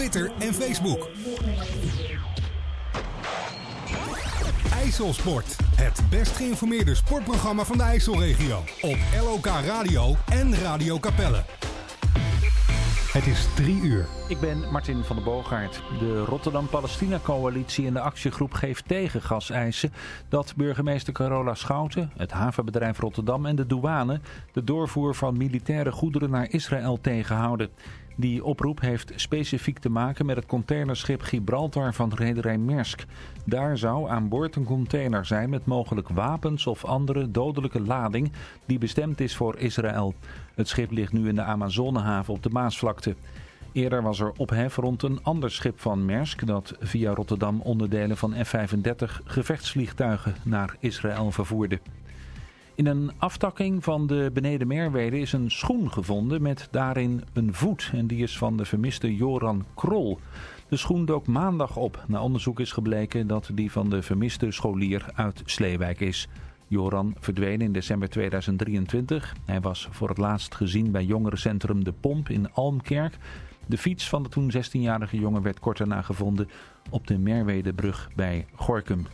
Twitter en Facebook. IJsselsport, het best geïnformeerde sportprogramma van de IJsselregio. Op LOK Radio en Radio Capelle. Het is 3 uur. Ik ben Martin van der Boogaard. De Rotterdam-Palestina-coalitie en de actiegroep Geeft tegen gaseisen dat burgemeester Carola Schouten, het havenbedrijf Rotterdam en de douane de doorvoer van militaire goederen naar Israël tegenhouden. Die oproep heeft specifiek te maken met het containerschip Gibraltar van rederij Maersk. Daar zou aan boord een container zijn met mogelijk wapens of andere dodelijke lading die bestemd is voor Israël. Het schip ligt nu in de Amazonehaven op de Maasvlakte. Eerder was er ophef rond een ander schip van Maersk dat via Rotterdam onderdelen van F-35 gevechtsvliegtuigen naar Israël vervoerde. In een aftakking van de Beneden Merwede is een schoen gevonden met daarin een voet. En die is van de vermiste Joran Krol. De schoen dook maandag op. Na onderzoek is gebleken dat die van de vermiste scholier uit Sleewijk is. Joran verdween in december 2023. Hij was voor het laatst gezien bij jongerencentrum De Pomp in Almkerk. De fiets van de toen 16-jarige jongen werd kort daarna gevonden op de Merwedebrug bij Gorinchem.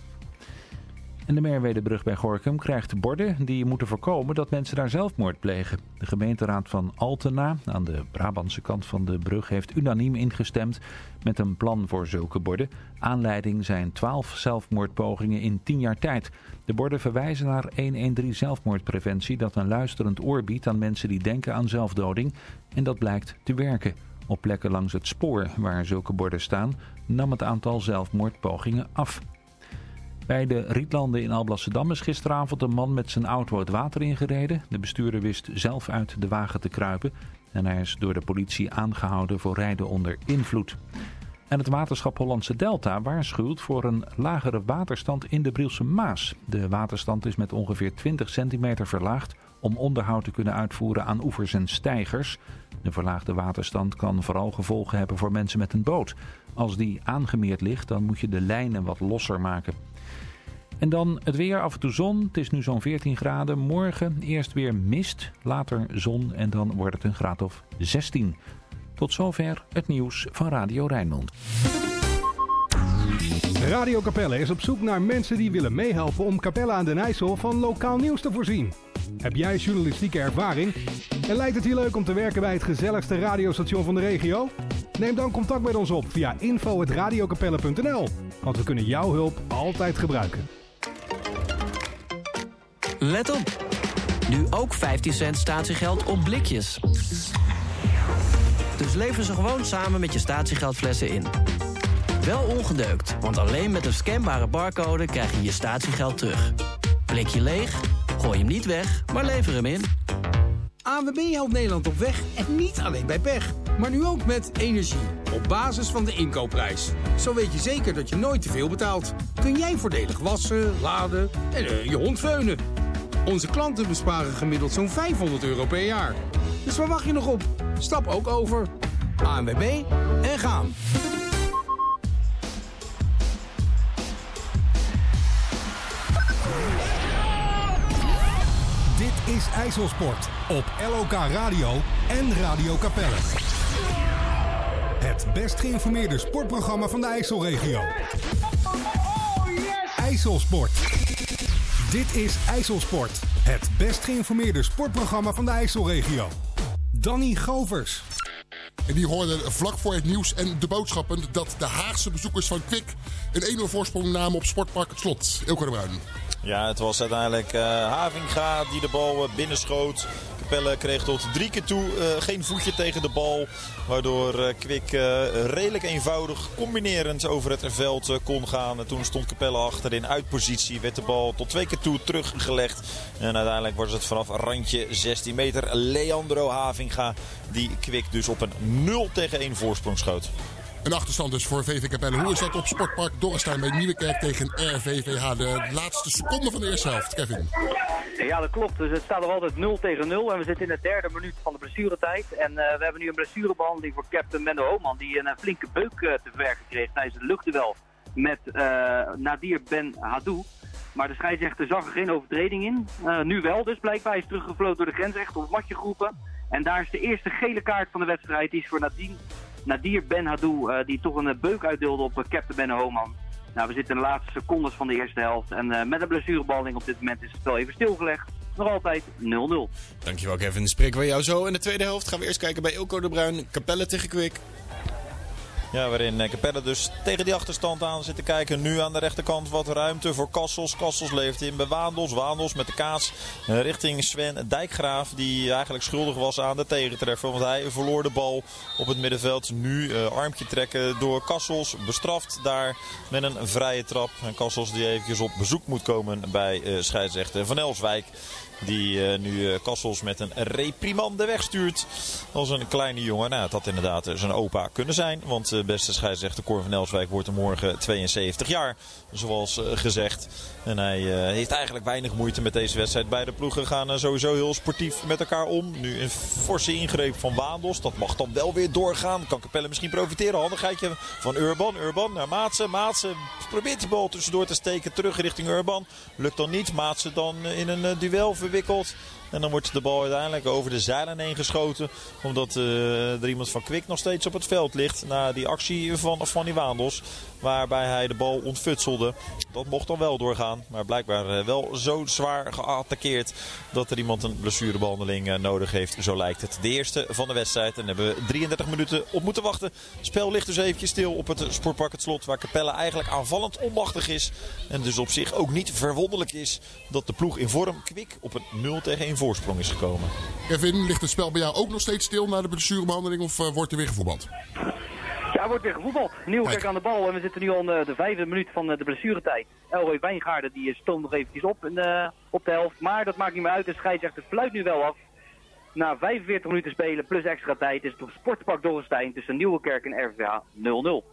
En de Merwedebrug bij Gorinchem krijgt borden die moeten voorkomen dat mensen daar zelfmoord plegen. De gemeenteraad van Altena, aan de Brabantse kant van de brug, heeft unaniem ingestemd met een plan voor zulke borden. Aanleiding zijn 12 zelfmoordpogingen in 10 jaar tijd. De borden verwijzen naar 113 zelfmoordpreventie dat een luisterend oor biedt aan mensen die denken aan zelfdoding. En dat blijkt te werken. Op plekken langs het spoor waar zulke borden staan nam het aantal zelfmoordpogingen af. Bij de Rietlanden in Alblasserdam is gisteravond een man met zijn auto het water ingereden. De bestuurder wist zelf uit de wagen te kruipen en hij is door de politie aangehouden voor rijden onder invloed. En het waterschap Hollandse Delta waarschuwt voor een lagere waterstand in de Brielse Maas. De waterstand is met ongeveer 20 centimeter verlaagd om onderhoud te kunnen uitvoeren aan oevers en steigers. De verlaagde waterstand kan vooral gevolgen hebben voor mensen met een boot. Als die aangemeerd ligt, dan moet je de lijnen wat losser maken. En dan het weer, af en toe zon. Het is nu zo'n 14 graden. Morgen eerst weer mist, later zon en dan wordt het een graad of 16. Tot zover het nieuws van Radio Rijnmond. Radio Capelle is op zoek naar mensen die willen meehelpen om Capelle aan den IJssel van lokaal nieuws te voorzien. Heb jij journalistieke ervaring? En lijkt het je leuk om te werken bij het gezelligste radiostation van de regio? Neem dan contact met ons op via info@radiocapelle.nl. Want we kunnen jouw hulp altijd gebruiken. Let op! Nu ook 15 cent statiegeld op blikjes. Dus lever ze gewoon samen met je statiegeldflessen in. Wel ongedeukt, want alleen met een scanbare barcode krijg je je statiegeld terug. Blikje leeg? Gooi hem niet weg, maar lever hem in. ANWB helpt Nederland op weg en niet alleen bij pech. Maar nu ook met energie, op basis van de inkoopprijs. Zo weet je zeker dat je nooit te veel betaalt. Kun jij voordelig wassen, laden en je hond veunen. Onze klanten besparen gemiddeld zo'n €500 per jaar. Dus waar wacht je nog op? Stap ook over. ANWB en gaan. Dit is IJsselsport op LOK Radio en Radio Capelle. Het best geïnformeerde sportprogramma van de IJsselregio. IJsselsport. Dit is IJsselsport. Het best geïnformeerde sportprogramma van de IJsselregio. Danny Govers. En die hoorden vlak voor het nieuws en de boodschappen dat de Haagse bezoekers van Kwik een 1-0 voorsprong namen op Sportpark Het Slot. Ilko de Bruin. Ja, het was uiteindelijk Havinga die de bal binnenschoot. Capelle kreeg tot 3 keer toe geen voetje tegen de bal. Waardoor Kwik redelijk eenvoudig combinerend over het veld kon gaan. En toen stond Capelle achterin uit positie. Werd de bal tot 2 keer toe teruggelegd. En uiteindelijk was het vanaf randje 16 meter Leandro Havinga die Kwik dus op een 0-1 voorsprong schoot. Een achterstand dus voor VV Capelle. Hoe is dat op Sportpark Dorrestein bij Nieuwekerk tegen RVVH? De laatste seconde van de eerste helft, Kevin. Ja, dat klopt. Dus het staat nog altijd 0-0 en we zitten in de 3e minuut van de blessuretijd. En we hebben nu een blessurebehandeling voor captain Menno Homan, die een flinke beuk te verwerken kreeg tijdens het luchtduel met Nadir Ben Hadou. Maar de scheidsrechter zag er geen overtreding in. Nu wel dus, blijkbaar. Hij is teruggefloten door de grensrechter op het matje geroepen. En daar is de eerste gele kaart van de wedstrijd. Die is voor Nadine Nadir Benhadou, die toch een beuk uitdeelde op captain Benno Homan. Nou, we zitten in de laatste secondes van de eerste helft. En met een blessurebehandeling op dit moment is het spel even stilgelegd. Nog altijd 0-0. Dankjewel Kevin. Spreken we jou zo in de tweede helft. Gaan we eerst kijken bij Ilko de Bruin. Capelle tegen Kwik. Ja, waarin Capelle dus tegen die achterstand aan zit te kijken. Nu aan de rechterkant wat ruimte voor Kassels. Kassels leeft in bij Waandels. Waandels met de kaats richting Sven Dijkgraaf. Die eigenlijk schuldig was aan de tegentreffer. Want hij verloor de bal op het middenveld. Nu armpje trekken door Kassels. Bestraft daar met een vrije trap. En Kassels die eventjes op bezoek moet komen bij scheidsrechter Van Elswijk. Die nu Kassels met een reprimande wegstuurt als een kleine jongen. Nou, het had inderdaad zijn opa kunnen zijn. Want beste scheidsrechter Cor van Elswijk wordt er morgen 72 jaar. Zoals gezegd. En hij heeft eigenlijk weinig moeite met deze wedstrijd. Beide ploegen gaan sowieso heel sportief met elkaar om. Nu een forse ingreep van Waandels. Dat mag dan wel weer doorgaan. Kan Capelle misschien profiteren. Handigheidje van Urban. Urban naar Maatsen. Maatsen probeert die bal tussendoor te steken. Terug richting Urban. Lukt dan niet. Maatsen dan in een duel verwikkeld. En dan wordt de bal uiteindelijk over de zeilen heen geschoten. Omdat er iemand van Kwik nog steeds op het veld ligt. Na die actie van die Waandels. Waarbij hij de bal ontfutselde. Dat mocht dan wel doorgaan. Maar blijkbaar wel zo zwaar geattaqueerd dat er iemand een blessurebehandeling nodig heeft. Zo lijkt het. De eerste van de wedstrijd. En daar hebben we 33 minuten op moeten wachten. Het spel ligt dus eventjes stil op het Sportpark Het Slot. Waar Capelle eigenlijk aanvallend onmachtig is. En dus op zich ook niet verwonderlijk is dat de ploeg in vorm Kwik op een 0-1 voorsprong is gekomen. Kevin, ligt het spel bij jou ook nog steeds stil na de blessurebehandeling of wordt er weer gevoetbald? Ja, wordt weer gevoetbald. Nieuwkerk aan de bal en we zitten nu al de 5e minuut van de blessuretijd. Elroy Wijngaarden die stoomt nog eventjes op de helft. Maar dat maakt niet meer uit. De scheidsrechter fluit nu wel af. Na 45 minuten spelen plus extra tijd is het op Sportpark Dorrestein tussen Nieuwkerk en RVA 0-0.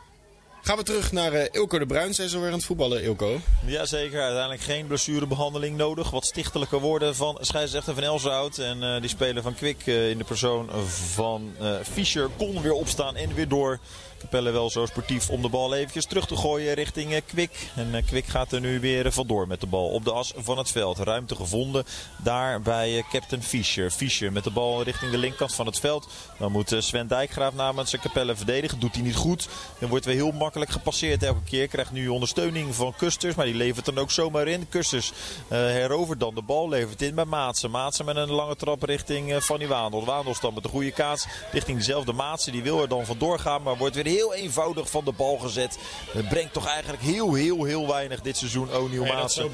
Gaan we terug naar Ilko de Bruin. Zijn zo weer aan het voetballen, Ilko? Jazeker, uiteindelijk geen blessurebehandeling nodig. Wat stichtelijke woorden van scheidsrechter Van Elshout. En die speler van Kwik in de persoon van Fischer kon weer opstaan en weer door. Capelle wel zo sportief om de bal eventjes terug te gooien richting Kwik. En Kwik gaat er nu weer vandoor met de bal op de as van het veld. Ruimte gevonden daar bij captain Fischer. Fischer met de bal richting de linkerkant van het veld. Dan moet Sven Dijkgraaf namens Capelle verdedigen. Doet hij niet goed. Dan wordt weer heel makkelijk gepasseerd elke keer. Krijgt nu ondersteuning van Kusters. Maar die levert dan ook zomaar in. Kusters herovert dan de bal. Levert in bij Maatsen. Maatsen met een lange trap richting Fanny Waandels. Waandels dan met de goede kaats richting dezelfde Maatsen. Die wil er dan vandoor gaan. Maar wordt weer heel eenvoudig van de bal gezet. Het brengt toch eigenlijk heel weinig dit seizoen O'Neal Maatsen.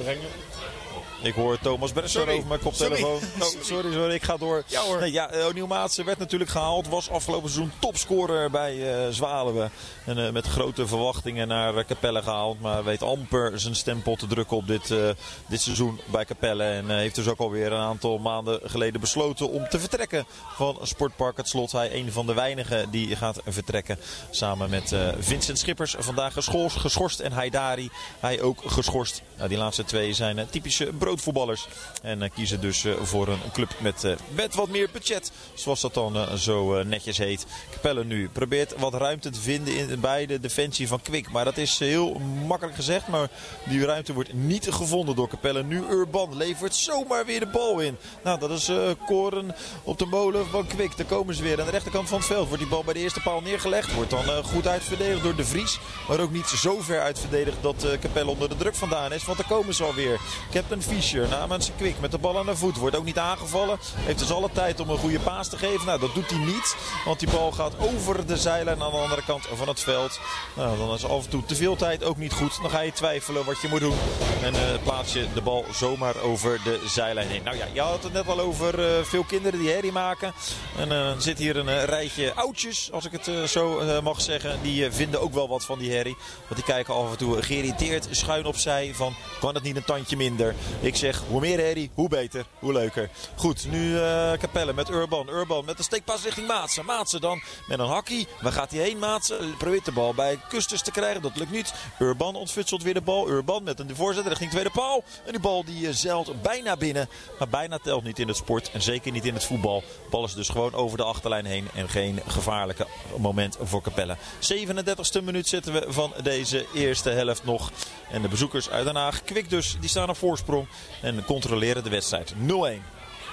Ik hoor Thomas Bresser over mijn koptelefoon. Sorry, ik ga door. Ja hoor. Nee, O'Neal Maatsen werd natuurlijk gehaald. Was afgelopen seizoen topscorer bij Zwaluwe. En met grote verwachtingen naar Capelle gehaald. Maar weet amper zijn stempel te drukken op dit seizoen bij Capelle. En heeft dus ook alweer een aantal maanden geleden besloten om te vertrekken van Sportpark Het Slot. Hij een van de weinigen die gaat vertrekken. Samen met Vincent Schippers. Vandaag geschorst en Haidari. Hij ook geschorst. Nou, die laatste twee zijn typische broodvoetballers. En kiezen dus voor een club met wat meer budget. Zoals dat dan zo netjes heet. Capelle nu probeert wat ruimte te vinden bij de defensie van Kwik. Maar dat is heel makkelijk gezegd. Maar die ruimte wordt niet gevonden door Capelle. Nu Urban levert zomaar weer de bal in. Nou, dat is koren op de molen van Kwik. Daar komen ze weer. Aan de rechterkant van het veld wordt die bal bij de eerste paal neergelegd. Wordt dan goed uitverdedigd door De Vries. Maar ook niet zo ver uitverdedigd dat Capelle onder de druk vandaan is. Want daar komen ze alweer. Captain Fischer namens Kwik met de bal aan de voet. Wordt ook niet aangevallen. Heeft dus alle tijd om een goede paas te geven. Nou, dat doet hij niet. Want die bal gaat over de zeilen aan de andere kant van het veld. Nou, dan is af en toe te veel tijd ook niet goed. Dan ga je twijfelen wat je moet doen. En plaats je de bal zomaar over de zijlijn heen. Nou ja, je had het net al over veel kinderen die herrie maken. En er zit hier een rijtje oudjes, als ik het zo mag zeggen. Die vinden ook wel wat van die herrie. Want die kijken af en toe geïrriteerd schuin opzij van, kan het niet een tandje minder? Ik zeg, hoe meer herrie, hoe beter, hoe leuker. Goed, nu Capelle met Urban. Urban met de steekpas richting Maatsen. Maatsen dan met een hakkie. Waar gaat hij heen, Maatsen? Probeert de bal bij Kusters te krijgen. Dat lukt niet. Urban ontfutselt weer de bal. Urban met een voorzet richting tweede paal. En die bal die zeilt bijna binnen. Maar bijna telt niet in het sport. En zeker niet in het voetbal. De bal is dus gewoon over de achterlijn heen. En geen gevaarlijke moment voor Capelle. 37e minuut zitten we van deze eerste helft nog. En de bezoekers uit Den Haag, Kwik dus, die staan op voorsprong. En controleren de wedstrijd. 0-1.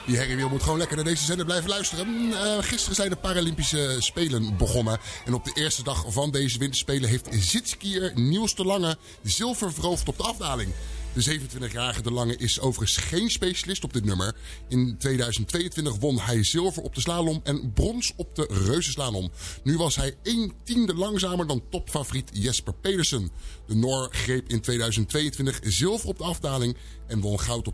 Die herriewiel moet gewoon lekker naar deze zender blijven luisteren. Gisteren zijn de Paralympische Spelen begonnen. En op de eerste dag van deze winterspelen heeft zitskier Niels de Lange zilver veroverd op de afdaling. De 27-jarige De Lange is overigens geen specialist op dit nummer. In 2022 won hij zilver op de slalom en brons op de reuzenslalom. Nu was hij 1/10 langzamer dan topfavoriet Jesper Pedersen. De Noor greep in 2022 zilver op de afdaling en won goud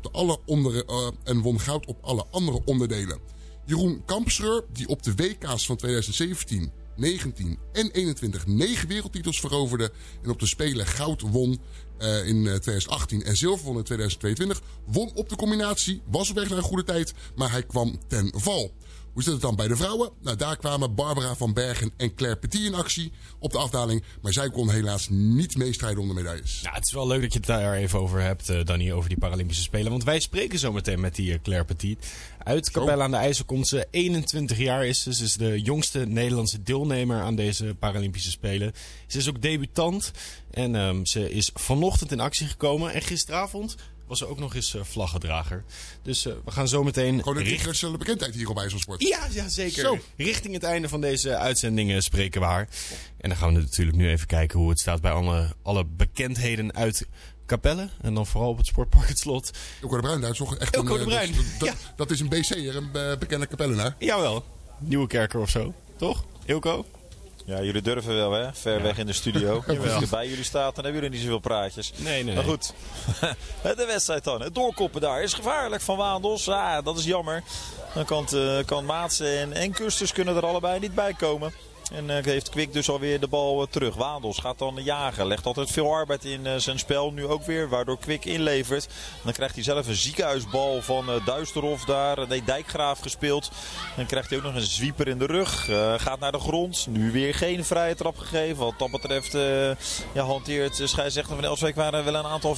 op alle andere onderdelen. Jeroen Kampschreur, die op de WK's van 2017... 19 en 21 9 wereldtitels veroverde en op de Spelen goud won in 2018 en zilver won in 2022. Won op de combinatie, was op weg naar een goede tijd, maar hij kwam ten val. Hoe zit het dan bij de vrouwen? Nou, daar kwamen Barbara van Bergen en Claire Petit in actie op de afdaling. Maar zij kon helaas niet meestrijden om de medailles. Nou, het is wel leuk dat je het daar even over hebt, Danny, over die Paralympische Spelen. Want wij spreken zo meteen met die Claire Petit. Uit Capelle aan de IJssel komt ze. 21 jaar is ze. Ze is de jongste Nederlandse deelnemer aan deze Paralympische Spelen. Ze is ook debutant. En ze is vanochtend in actie gekomen. En gisteravond was er ook nog eens vlaggedrager. Dus we gaan zo meteen... Gewoon een internationale bekendheid hier op IJsselsport. Ja, zeker. Zo. Richting het einde van deze uitzending spreken we haar. En dan gaan we natuurlijk nu even kijken hoe het staat bij alle bekendheden uit Capelle. En dan vooral op het sportpark Het Slot. Ilko de Bruin, dat is toch echt Ilko de Bruin. Dat is een BC'er, een bekende Capellenaar. Jawel. Nieuwekerker of zo. Toch, Ilko? Ja, jullie durven wel, hè? Ver weg in de studio. Als ik bij jullie staat, dan hebben jullie niet zoveel praatjes. Nee. Maar goed, de wedstrijd dan. Het doorkoppen daar is gevaarlijk van Waandels. Dat is jammer. Dan kan Maatsen en Kusters kunnen er allebei niet bij komen. En heeft Kwik dus alweer de bal terug. Waandels gaat dan jagen. Legt altijd veel arbeid in zijn spel. Nu ook weer, waardoor Kwik inlevert. Dan krijgt hij zelf een ziekenhuisbal van Duisterhof daar. Nee, Dijkgraaf gespeeld. Dan krijgt hij ook nog een zwieper in de rug. Gaat naar de grond. Nu weer geen vrije trap gegeven. Wat dat betreft hanteert scheidsrechter van Elswijk waren wel een aantal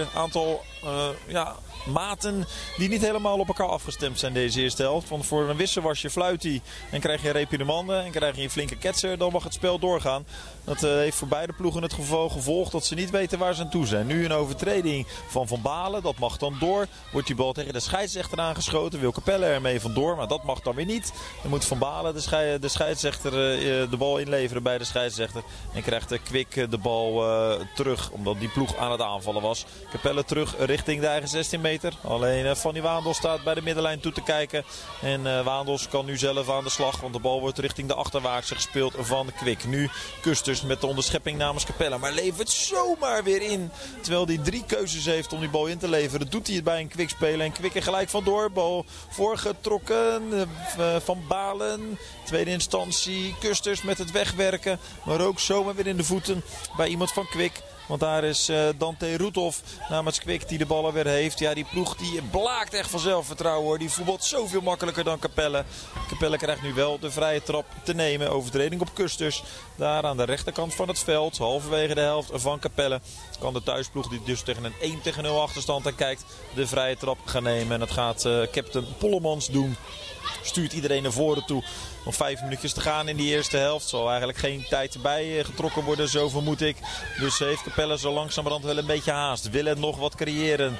maten die niet helemaal op elkaar afgestemd zijn deze eerste helft. Want voor een wissel was je fluit hij en krijg je een reepje de manden en krijg je een flinke ketser, dan mag het spel doorgaan. Dat heeft voor beide ploegen het gevolg dat ze niet weten waar ze aan toe zijn. Nu een overtreding van Van Balen, dat mag dan door. Wordt die bal tegen de scheidsrechter aangeschoten, wil Capelle ermee vandoor, maar dat mag dan weer niet. Dan moet Van Balen de scheidsrechter de bal inleveren bij de scheidsrechter. En krijgt Kwik de bal terug, omdat die ploeg aan het aanvallen was. Capelle terug richting de eigen 16 meter. Alleen Fanny Waandels staat bij de middenlijn toe te kijken. En Waandels kan nu zelf aan de slag, want de bal wordt richting de achterwaartse gespeeld van Kwik. Nu Kusters met de onderschepping namens Capelle, maar levert zomaar weer in. Terwijl hij 3 keuzes heeft om die bal in te leveren, doet hij het bij een Kwik spelen. En Kwik er gelijk vandoor. Bal voorgetrokken van Balen. Tweede instantie Kusters met het wegwerken. Maar ook zomaar weer in de voeten bij iemand van Kwik. Want daar is Dante Roethoff namens Kwik die de ballen weer heeft. Ja, die ploeg die blaakt echt van zelfvertrouwen hoor. Die voetbalt zoveel makkelijker dan Capelle. Capelle krijgt nu wel de vrije trap te nemen. Overtreding op Kusters. Daar aan de rechterkant van het veld. Halverwege de helft van Capelle. Kan de thuisploeg die dus tegen een 1-0 achterstand aan kijkt de vrije trap gaan nemen. En dat gaat captain Pollemans doen. Stuurt iedereen naar voren toe. Nog 5 minuutjes te gaan in die eerste helft. Zal eigenlijk geen tijd bij getrokken worden, zo vermoed ik. Dus heeft Capelle zo langzamerhand wel een beetje haast. Wil het nog wat creëren?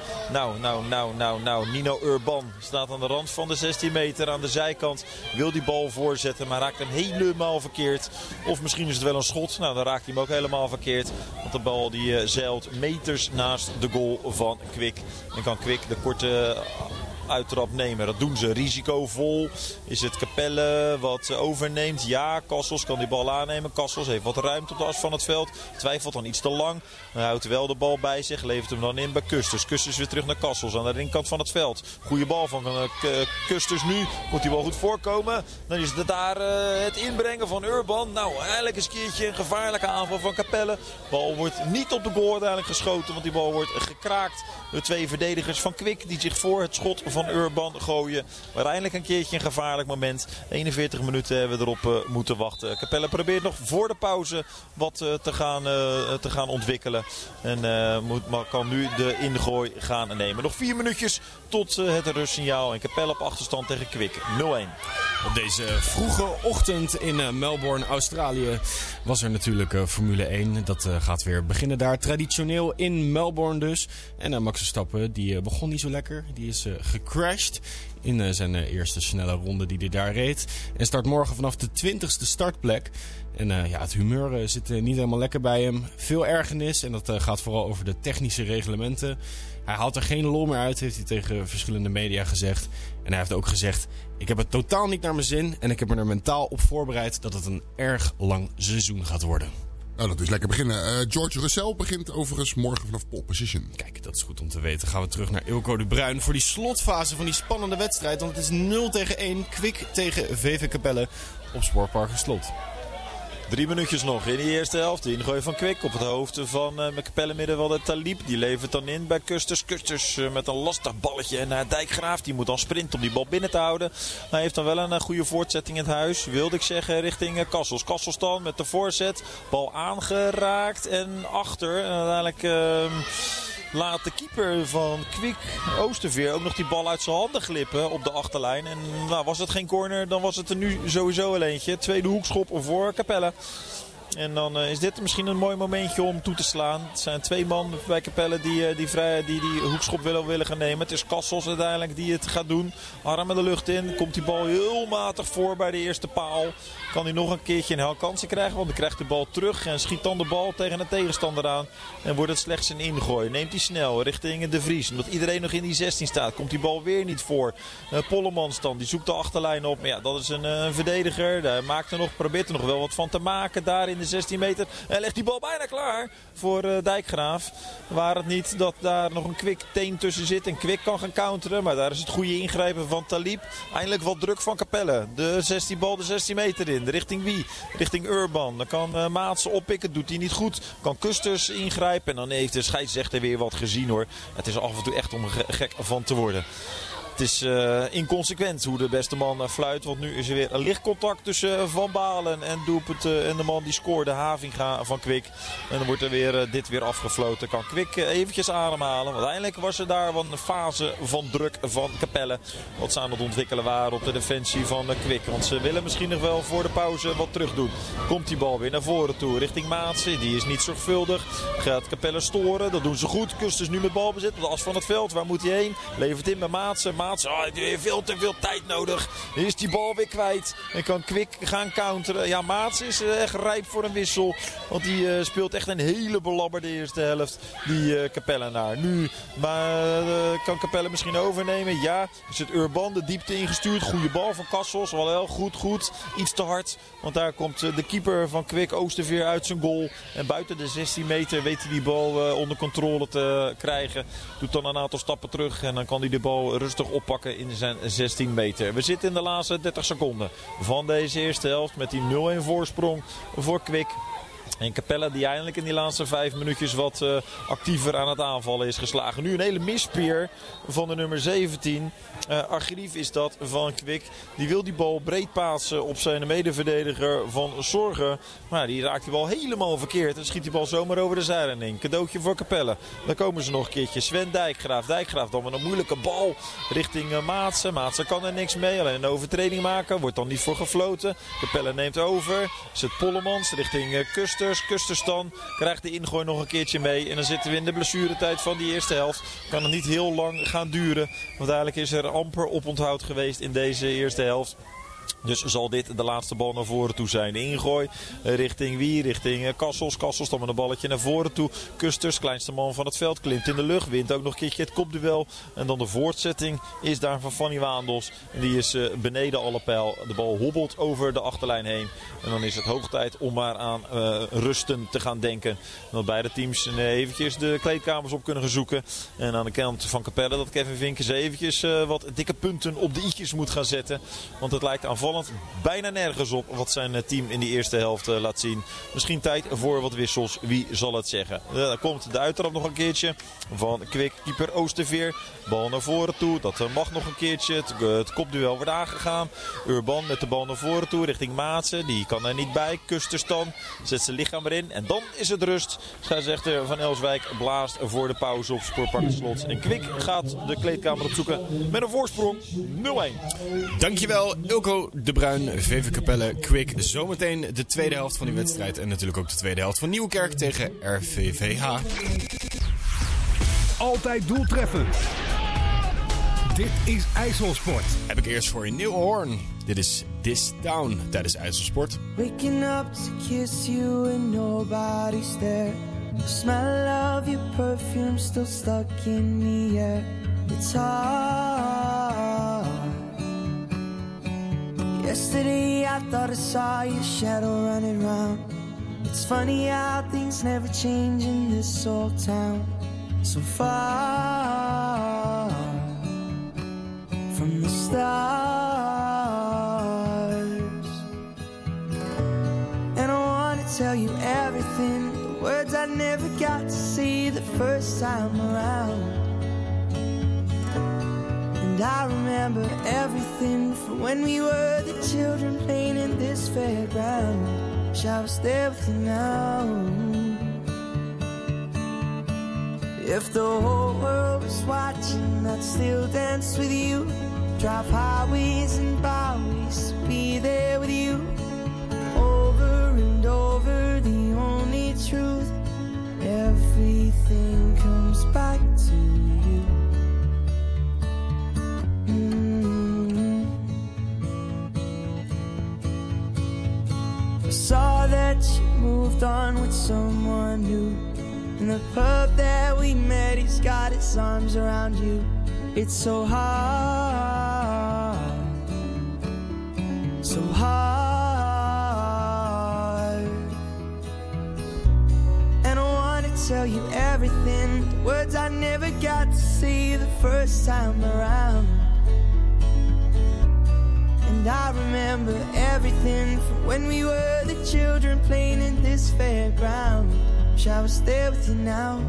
Nou. Nino Urban staat aan de rand van de 16 meter aan de zijkant. Wil die bal voorzetten, maar raakt hem helemaal verkeerd. Of misschien is het wel een schot. Nou, dan raakt hij hem ook helemaal verkeerd. Want de bal die zeilt meters naast de goal van Kwik. En kan Kwik de korte uittrap nemen. Dat doen ze risicovol. Is het Capelle wat overneemt? Ja, Kassels kan die bal aannemen. Kassels heeft wat ruimte op de as van het veld. Twijfelt dan iets te lang. Hij houdt wel de bal bij zich. Levert hem dan in bij Kusters. Kusters weer terug naar Kassels aan de linkerkant van het veld. Goeie bal van Kusters nu. Moet die bal goed voorkomen. Dan is het daar het inbrengen van Urban. Nou, eigenlijk eens een keertje een gevaarlijke aanval van Capelle. De bal wordt niet op de goal uiteindelijk geschoten. Want die bal wordt gekraakt door 2 verdedigers van Kwik. Die zich voor het schot van Urban gooien. Maar eindelijk een keertje een gevaarlijk moment. 41 minuten hebben we erop moeten wachten. Capelle probeert nog voor de pauze wat te gaan ontwikkelen. En kan nu de ingooi gaan nemen. Nog 4 minuutjes tot het rustsignaal. En Capelle op achterstand tegen Kwik. 0-1. Op deze vroege ochtend in Melbourne, Australië, was er natuurlijk Formule 1. Dat gaat weer beginnen daar. Traditioneel in Melbourne dus. En Max Verstappen, die begon niet zo lekker. Die is crashed in zijn eerste snelle ronde die hij daar reed. En start morgen vanaf de 20e startplek. En het humeur zit niet helemaal lekker bij hem. Veel ergernis en dat gaat vooral over de technische reglementen. Hij haalt er geen lol meer uit, heeft hij tegen verschillende media gezegd. En hij heeft ook gezegd: ik heb het totaal niet naar mijn zin en ik heb me er mentaal op voorbereid dat het een erg lang seizoen gaat worden. Nou, dat is lekker beginnen. George Russell begint overigens morgen vanaf pole position. Kijk, dat is goed om te weten. Gaan we terug naar Ilko de Bruin voor die slotfase van die spannende wedstrijd. Want het is 0-1, Kwik tegen VV Capelle op Sportpark Slot. 3 minuutjes nog in de eerste helft. De ingooi van Kwik op het hoofd van Capelle middenvelder Talib. Die levert dan in bij Kusters. Kusters met een lastig balletje naar Dijkgraaf. Die moet dan sprinten om die bal binnen te houden. Hij heeft dan wel een goede voortzetting in het huis. Wilde ik zeggen richting Kassels. Kassels dan met de voorzet. Bal aangeraakt en achter. En uiteindelijk laat de keeper van Kwik, Oosterveer, ook nog die bal uit zijn handen glippen op de achterlijn. En was het geen corner, dan was het er nu sowieso een eentje. Tweede hoekschop voor Capelle. En dan is dit misschien een mooi momentje om toe te slaan. Het zijn 2 man bij Capelle die hoekschop willen gaan nemen. Het is Kassels uiteindelijk die het gaat doen. Armen de lucht in. Komt die bal heel matig voor bij de eerste paal. Kan hij nog een keertje een kansen krijgen. Want dan krijgt de bal terug en schiet dan de bal tegen een tegenstander aan. En wordt het slechts een ingooi. Neemt hij snel richting de Vries. Omdat iedereen nog in die 16 staat. Komt die bal weer niet voor. Pollemans dan. Die zoekt de achterlijn op. Maar ja, dat is een verdediger. Daar probeert er nog wel wat van te maken. Daar in de 16 meter. En legt die bal bijna klaar voor Dijkgraaf. Waar het niet dat daar nog een Kwik teen tussen zit. En Kwik kan gaan counteren. Maar daar is het goede ingrijpen van Talib. Eindelijk wat druk van Capelle. De 16 meter in. Richting wie? Richting Urban. Dan kan Maatsen oppikken. Doet hij niet goed. Kan Kusters ingrijpen. En dan heeft de scheidsrechter weer wat gezien hoor. Het is af en toe echt om gek van te worden. Het is inconsequent hoe de beste man fluit. Want nu is er weer een lichtcontact tussen Van Balen en Doelpunt en de man die scoorde, Havinga van Kwik. En dan wordt er weer dit weer afgefloten. Kan Kwik eventjes ademhalen. Want uiteindelijk was er daar een fase van druk van Capelle. Wat ze aan het ontwikkelen waren op de defensie van Kwik. Want ze willen misschien nog wel voor de pauze wat terug doen. Komt die bal weer naar voren toe richting Maatsen. Die is niet zorgvuldig. Gaat Capelle storen. Dat doen ze goed. Kusters nu met balbezit op de as van het veld. Waar moet hij heen? Levert in bij Maatsen. Hij heeft veel te veel tijd nodig. Is die bal weer kwijt. En kan Kwik gaan counteren. Ja, Maats is echt rijp voor een wissel. Want die speelt echt een hele belabberde eerste helft. Die Capellenaar. Nu kan Capelle misschien overnemen. Ja, is het Urban de diepte ingestuurd. Goede bal van Kassels. Wel goed. Iets te hard. Want daar komt de keeper van Kwik, Oosterveer, uit zijn goal. En buiten de 16 meter weet hij die bal onder controle te krijgen. Doet dan een aantal stappen terug. En dan kan hij de bal rustig oppakken in zijn 16 meter. We zitten in de laatste 30 seconden van deze eerste helft met die 0-1 voorsprong voor Kwik. En Capelle die eindelijk in die laatste 5 minuutjes wat actiever aan het aanvallen is geslagen. Nu een hele mispeer van de nummer 17. Argerief is dat van Kwik. Die wil die bal breed pasen op zijn medeverdediger van Zorgen. Maar die raakt die bal helemaal verkeerd. En schiet die bal zomaar over de zijlijn in. Cadeautje voor Capelle. Dan komen ze nog een keertje. Sven Dijkgraaf. Dijkgraaf dan met een moeilijke bal richting Maatsen. Maatsen kan er niks mee. Alleen een overtreding maken. Wordt dan niet voor gefloten. Capelle neemt over. Zet Pollemans richting Kusters. Kusters dan krijgt de ingooi nog een keertje mee. En dan zitten we in de blessuretijd van die eerste helft. Kan het niet heel lang gaan duren. Want eigenlijk is er amper oponthoud geweest in deze eerste helft. Dus zal dit de laatste bal naar voren toe zijn. De ingooi richting wie? Richting Kassels. Kassels dan met een balletje naar voren toe. Kusters, kleinste man van het veld, klimt in de lucht. Wint ook nog een keertje het kopduel. En dan de voortzetting is daar van Fanny Waandels. En die is beneden alle pijl. De bal hobbelt over de achterlijn heen. En dan is het hoog tijd om maar aan rusten te gaan denken. En dat beide teams eventjes de kleedkamers op kunnen gaan zoeken. En aan de kant van Capelle dat Kevin Vinkers eventjes wat dikke punten op de i'tjes moet gaan zetten. Want het lijkt aanvallend bijna nergens op wat zijn team in die eerste helft laat zien. Misschien tijd voor wat wissels. Wie zal het zeggen? Daar komt de uittrap nog een keertje van Kwik. Keeper Oosterveer. Bal naar voren toe. Dat mag nog een keertje. Het kopduel wordt aangegaan. Urban met de bal naar voren toe richting Maatsen. Die kan er niet bij. Kusters dan. Zet zijn lichaam erin. En dan is het rust. Scheidsrechter van Elswijk blaast voor de pauze op Sportpark Slot. En Kwik gaat de kleedkamer opzoeken met een voorsprong 0-1. Dankjewel Ilko de Bruin, VV Capelle, Kwik. Zometeen de tweede helft van die wedstrijd. En natuurlijk ook de tweede helft van Nieuwkerk tegen RVVH. Altijd doeltreffend. Dit is IJsselsport. Heb ik eerst voor je Neil Horn. Dit is This Town tijdens IJsselsport. Waking up to kiss you and nobody's there. The smell of your perfume still stuck in the air. It's hard. Yesterday I thought I saw your shadow running round. It's funny how things never change in this old town. So far from the stars. And I wanna tell you everything, the words I never got to see the first time around. And I remember everything from when we were the children playing in this fairground. Wish I was there with you now. If the whole world was watching, I'd still dance with you. Drive highways and byways, be there with you. Over and over, the only truth. Everything comes back to you. I saw that you moved on with someone new. In the pub that we met, he's got his arms around you. It's so hard, so hard. And I wanna tell you everything, the words I never got to see the first time around. And I remember everything from when we were the children playing in this fairground. Wish I was there with you now.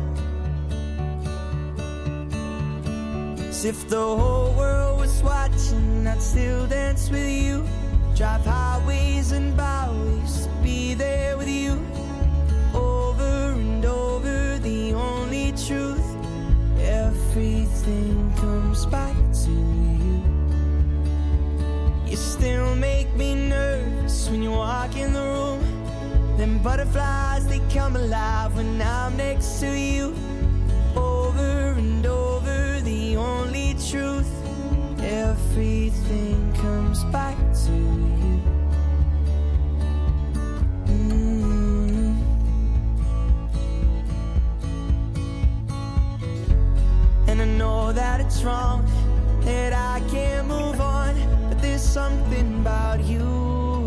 As if the whole world was watching, I'd still dance with you. Drive highways and byways, be there with you. Over and over, the only truth. Everything comes back to you. You still make me nervous when you walk in the room. Them butterflies, they come alive when I'm next to you. Over and over, the only truth. Everything comes back to you. And I know that it's wrong, that I can't move on, but there's something about you.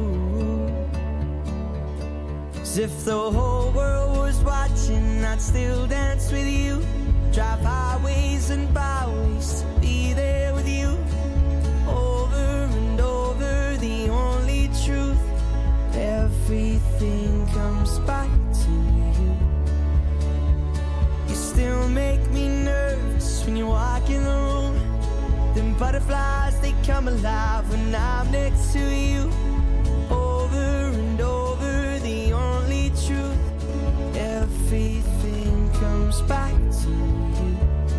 As if the whole world was watching, I'd still dance with you. Drive highways and byways, be there with you. Over and over, the only truth. Everything comes back to you. You still make me nervous when you walk in the room. Them butterflies, they come alive when I'm next to you. Over and over, the only truth. Everything comes back to you.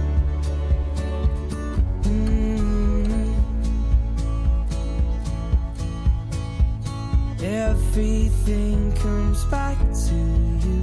Everything comes back to you.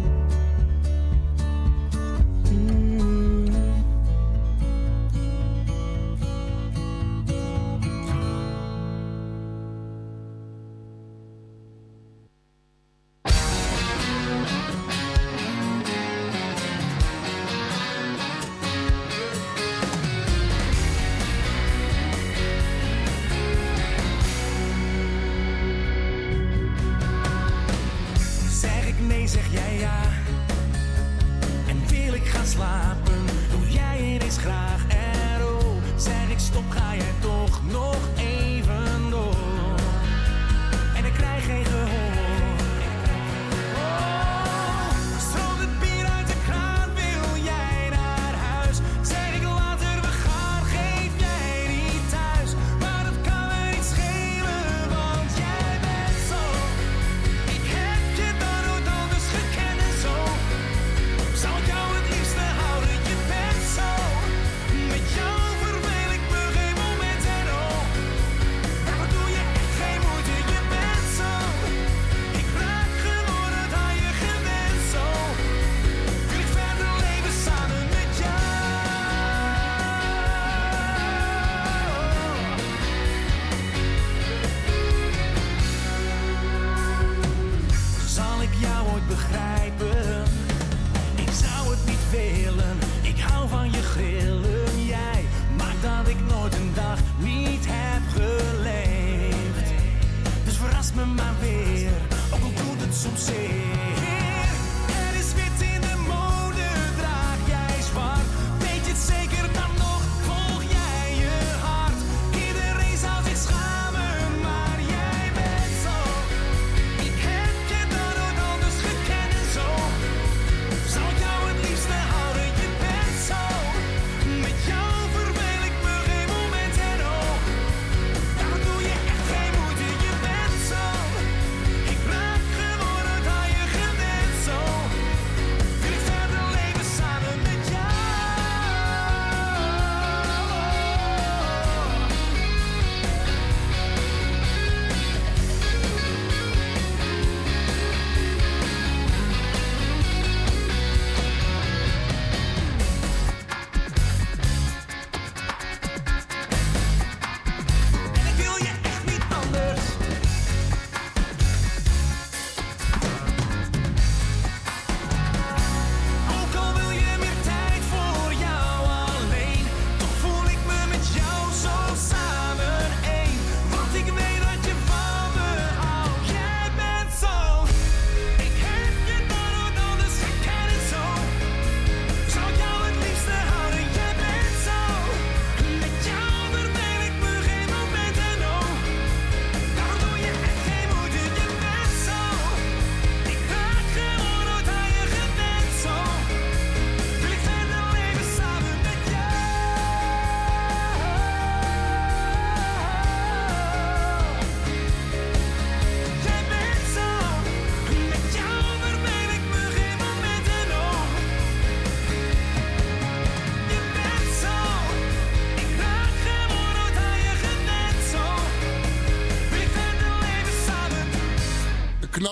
Zeg jij ja en wil ik gaan slapen, doe jij ineens graag en oh, zeg ik stop, ga jij toch nog even door en ik krijg geen gehoor. Oh, stroomt het bier uit de kraan, wil jij naar huis? Zeg ik later, we gaan, geef jij niet thuis, maar dat kan me niet schelen, want jij bent zo. Ik heb je dan nooit anders gekend en zo. Zou ik jou het liefste houden, je bent zo. Met jou verveel ik me geen moment en oh,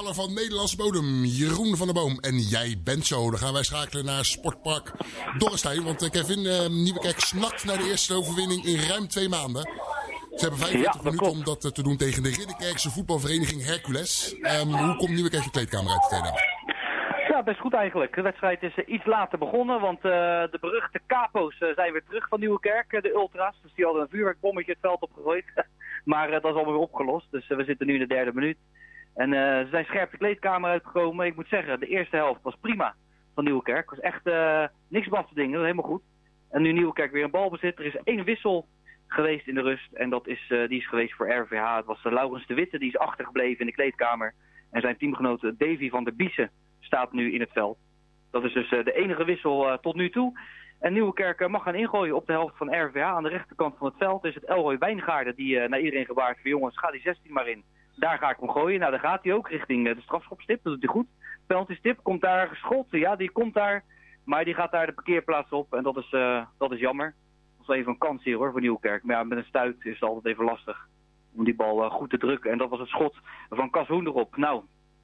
voetballer van Nederlandse bodem, Jeroen van der Boom. En jij bent zo. Dan gaan wij schakelen naar Sportpark Dorrestein. Want Kevin, Nieuwekerk snakt naar de eerste overwinning in ruim 2 maanden. Ze hebben 45 minuten om dat te doen tegen de Ridderkerkse voetbalvereniging Hercules. Hoe komt Nieuwekerk je kleedkamer uit de tweede helft? Ja, best goed eigenlijk. De wedstrijd is iets later begonnen, want de beruchte capo's zijn weer terug van Nieuwekerk, de ultras. Dus die hadden een vuurwerkbommetje het veld opgegooid. Maar dat is allemaal weer opgelost, dus we zitten nu in de 3e minuut. En ze zijn scherp de kleedkamer uitgekomen. Ik moet zeggen, de eerste helft was prima van Nieuwekerk. Het was echt niks op af te dingen, dat was helemaal goed. En nu Nieuwekerk weer een balbezit. Er is 1 wissel geweest in de rust en die is geweest voor RVH. Het was Laurens de Witte, die is achtergebleven in de kleedkamer. En zijn teamgenoot Davy van der Biesen staat nu in het veld. Dat is dus de enige wissel tot nu toe. En Nieuwekerk mag gaan ingooien op de helft van RVH. Aan de rechterkant van het veld is het Elroy Wijngaarden die naar iedereen gebaard van jongens, ga die 16 maar in. Daar ga ik hem gooien. Nou, daar gaat hij ook richting de strafschopstip. Dat doet hij goed. Penaltystip komt daar geschoten. Ja, die komt daar. Maar die gaat daar de parkeerplaats op. En dat is jammer. Dat is wel even een kans hier hoor voor Nieuwekerk. Maar ja, met een stuit is het altijd even lastig om die bal goed te drukken. En dat was het schot van Cas Hoenderop. Nou,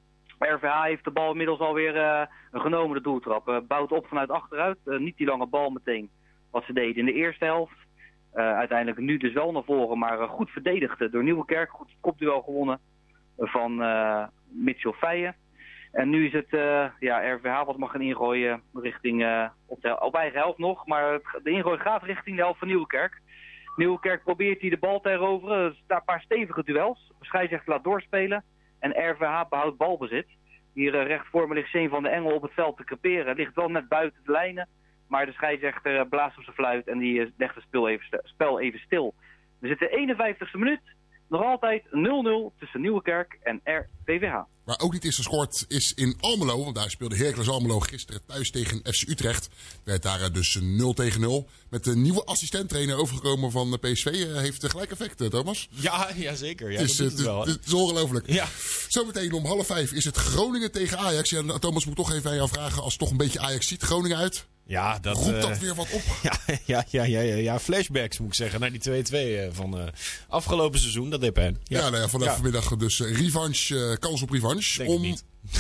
RVH heeft de bal inmiddels alweer genomen, de doeltrap. Bouwt op vanuit achteruit. Niet die lange bal meteen wat ze deden in de eerste helft. Uiteindelijk nu dus wel naar voren, maar goed verdedigd door Nieuwekerk. Goed kopduel gewonnen van Mitchell Feijen. En nu is het RVH wat mag gaan ingooien richting op eigen helft nog. Maar de ingooi gaat richting de helft van Nieuwekerk. Nieuwekerk probeert hier de bal te heroveren. Er staan een paar stevige duels. Scheidsrechter laat doorspelen. En RVH behoudt balbezit. Hier recht voor me ligt Shane van de Engel op het veld te creperen. Ligt wel net buiten de lijnen. Maar de scheidsrechter blaast op zijn fluit en die legt het spel even stil. We zitten in de 51e minuut. Nog altijd 0-0 tussen Nieuwekerk en RVH. Waar ook niet is gescoord is in Almelo. Want daar speelde Heracles Almelo gisteren thuis tegen FC Utrecht. Werd daar dus 0-0. Met de nieuwe assistent-trainer overgekomen van de PSV. Heeft gelijk effect, Thomas. Ja, zeker. Ja, dat doet het wel. Het is ongelooflijk. Ja. Zometeen om 4:30 is het Groningen tegen Ajax. Ja, Thomas, moet ik toch even aan jou vragen. Als het toch een beetje Ajax ziet, Groningen uit. Ja, roept dat weer wat op? Ja, flashbacks moet ik zeggen. Naar die 2-2 van afgelopen seizoen. Dat deed pijn. Ja, vanmiddag dus revanche, kans op revanche. Denk niet.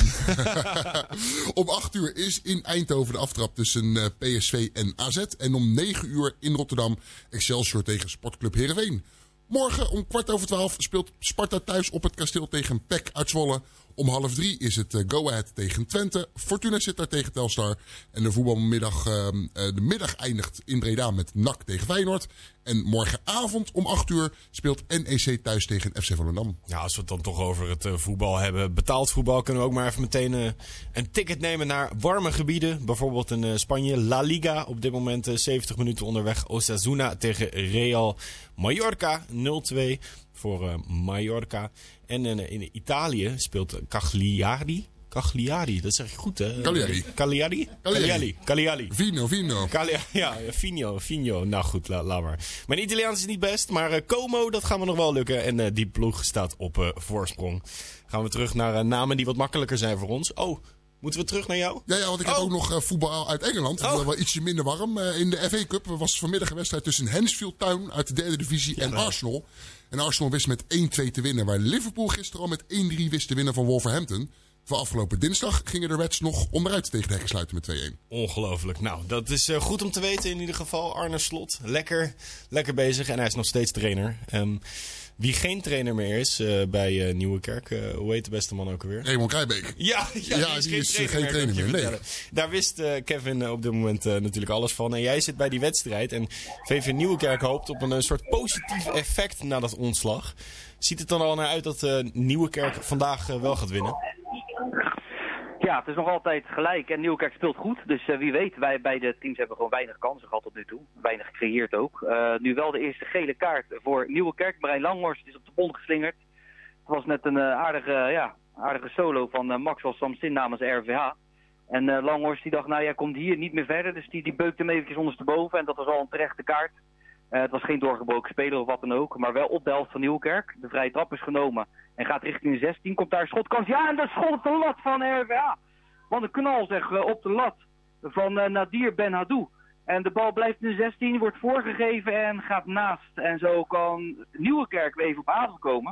Om 8:00 is in Eindhoven de aftrap tussen PSV en AZ. En om 9:00 in Rotterdam Excelsior tegen Sportclub Heerenveen. Morgen om 12:15 speelt Sparta thuis op het kasteel tegen PEC uit Zwolle. Om 2:30 is het Go Ahead tegen Twente. Fortuna zit daar tegen Telstar. En de voetbalmiddag, de middag eindigt in Breda met NAC tegen Feyenoord. En morgenavond om 8:00 speelt NEC thuis tegen FC Volendam. Ja, als we het dan toch over het voetbal hebben. Betaald voetbal kunnen we ook maar even meteen een ticket nemen naar warme gebieden. Bijvoorbeeld in Spanje. La Liga op dit moment 70 minuten onderweg. Osasuna tegen Real Mallorca 0-2 voor Mallorca. En in Italië speelt Cagliari, dat zeg je goed hè? Cagliari. Fino. Nou goed, laat maar. Mijn Italiaans is niet best, maar Como, dat gaan we nog wel lukken. En die ploeg staat op voorsprong. Gaan we terug naar namen die wat makkelijker zijn voor ons. Oh, moeten we terug naar jou? Ja, want ik heb ook nog voetbal uit Engeland. Wel ietsje minder warm. In de FA Cup was vanmiddag een wedstrijd tussen Huddersfield Town uit de 3e divisie en Arsenal. En Arsenal wist met 1-2 te winnen. Waar Liverpool gisteren al met 1-3 wist te winnen van Wolverhampton. Voor afgelopen dinsdag gingen de Reds nog onderuit tegen de hekken sluiten met 2-1. Ongelooflijk. Nou, dat is goed om te weten in ieder geval. Arne Slot, lekker bezig. En hij is nog steeds trainer. Wie geen trainer meer is bij Nieuwekerk, hoe heet de beste man ook alweer? Raymond Krijbeek. Ja, die is geen trainer meer. Nee. Daar wist Kevin op dit moment natuurlijk alles van. En jij zit bij die wedstrijd. En VV Nieuwekerk hoopt op een soort positief effect na dat ontslag. Ziet het dan al naar uit dat Nieuwekerk vandaag wel gaat winnen? Ja, het is nog altijd gelijk en Nieuwekerk speelt goed. Dus wie weet, wij beide teams hebben gewoon weinig kansen gehad tot nu toe. Weinig gecreëerd ook. Nu wel de eerste gele kaart voor Nieuwekerk. Marijn Langhorst is op de bond geslingerd. Het was net een aardige solo van Maxwell Samsin namens RVH. En Langhorst die dacht, nou jij komt hier niet meer verder. Dus die beukte hem eventjes ondersteboven en dat was al een terechte kaart. Het was geen doorgebroken speler of wat dan ook. Maar wel op de helft van Nieuwekerk. De vrije trap is genomen. En gaat richting de 16. Komt daar een schotkans. Ja, en dat schot op de lat van RVA. Want een knal zeg op de lat van Nadir Ben Hadou. En de bal blijft in de 16. Wordt voorgegeven en gaat naast. En zo kan Nieuwekerk weer even op adem komen.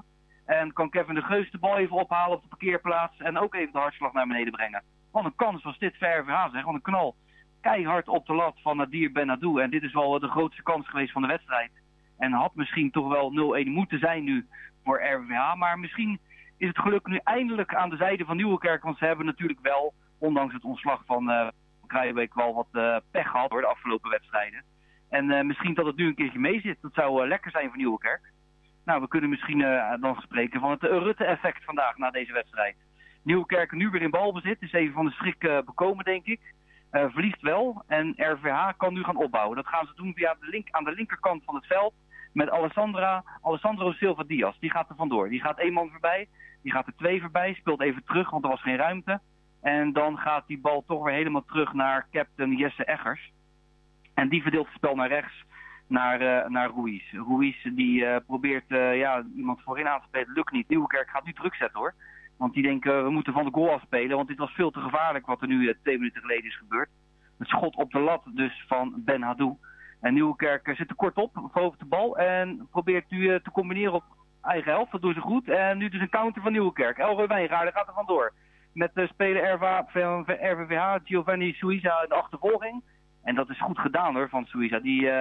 En kan Kevin de Geus de bal even ophalen op de parkeerplaats en ook even de hartslag naar beneden brengen. Wat een kans was dit voor RWH, zeg. Wat een knal. Keihard op de lat van Nadir Benadou. En dit is wel de grootste kans geweest van de wedstrijd. En had misschien toch wel 0-1 moeten zijn nu voor RWH. Maar misschien is het geluk nu eindelijk aan de zijde van Nieuwerkerk. Want ze hebben natuurlijk wel, ondanks het ontslag van Kruijbeek, wel wat pech gehad door de afgelopen wedstrijden. En misschien dat het nu een keertje mee zit. Dat zou lekker zijn voor Nieuwerkerk. Nou, we kunnen misschien dan spreken van het Rutte-effect vandaag na deze wedstrijd. Nieuwerkerk nu weer in balbezit. Is even van de schrik bekomen, denk ik. Verliest wel. En RWH kan nu gaan opbouwen. Dat gaan ze doen via aan de linkerkant van het veld. Met Alessandro Silva Diaz. Die gaat er vandoor. Die gaat 1 man voorbij. Die gaat er 2 voorbij. Speelt even terug, want er was geen ruimte. En dan gaat die bal toch weer helemaal terug naar captain Jesse Eggers. En die verdeelt het spel naar rechts. Naar Ruiz. Ruiz die probeert iemand voorin aan te spelen. Lukt niet. Nieuwerkerk gaat nu druk zetten, hoor. Want die denken, we moeten van de goal afspelen. Want dit was veel te gevaarlijk wat er nu 2 minuten geleden is gebeurd. Het schot op de lat dus van Benadou. En Nieuwerkerk zit er kort op, boven de bal. En probeert nu te combineren op eigen helft. Dat doen ze goed. En nu dus een counter van Nieuwerkerk. Elroy Wijngaarden gaat er vandoor. Met de speler RVVH, Giovanni Suiza in de achtervolging. En dat is goed gedaan, hoor, van Suiza.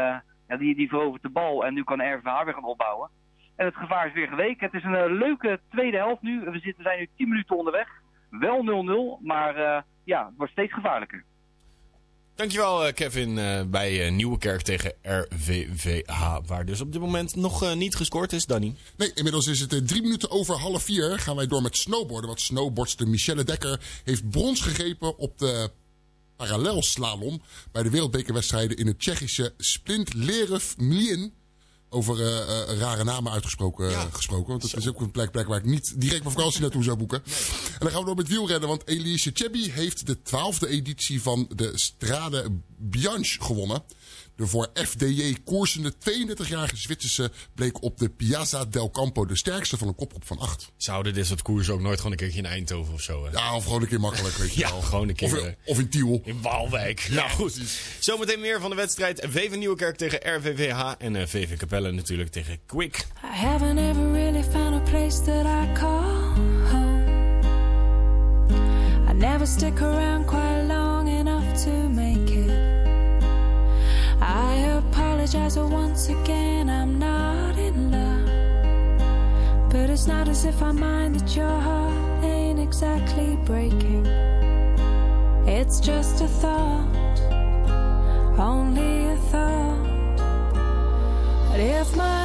Die verovert de bal en nu kan RVH weer gaan opbouwen. En het gevaar is weer geweken. Het is een leuke tweede helft nu. We zijn nu 10 minuten onderweg. Wel 0-0, maar het wordt steeds gevaarlijker. Dankjewel Kevin bij Nieuwerkerk tegen RVVH. Waar dus op dit moment nog niet gescoord is, Danny. Nee, inmiddels is het 3 minuten over 3:30. Gaan wij door met snowboarden. Want snowboardster Michelle Dekker heeft brons gegrepen op de parallelslalom bij de wereldbekerwedstrijden in het Tsjechische Splint-Lerev-Mlin. Over rare namen uitgesproken. Want het is ook een plek waar ik niet direct mijn vakantie naartoe zou boeken. Nee. En dan gaan we door met wielrennen. Want Elise Chebby heeft de 12e editie van de Strade Bianche gewonnen. De voor FDJ koersende 32-jarige Zwitserse bleek op de Piazza del Campo de sterkste van een kopgroep van 8. Zouden dit soort koersen ook nooit gewoon een keertje in Eindhoven of zo? Hè? Ja, of gewoon een keer makkelijk, weet je wel. Gewoon een keer. Of in Tiel. In Waalwijk. Nou goed. Zometeen meer van de wedstrijd. VV Nieuwerkerk tegen RVVH. En VV Capelle natuurlijk tegen Quick. I haven't ever really found a place that I call home. I never stick around quite long enough to make it. I apologize once again, I'm not in love. But it's not as if I mind that your heart ain't exactly breaking. It's just a thought, only a thought. But if my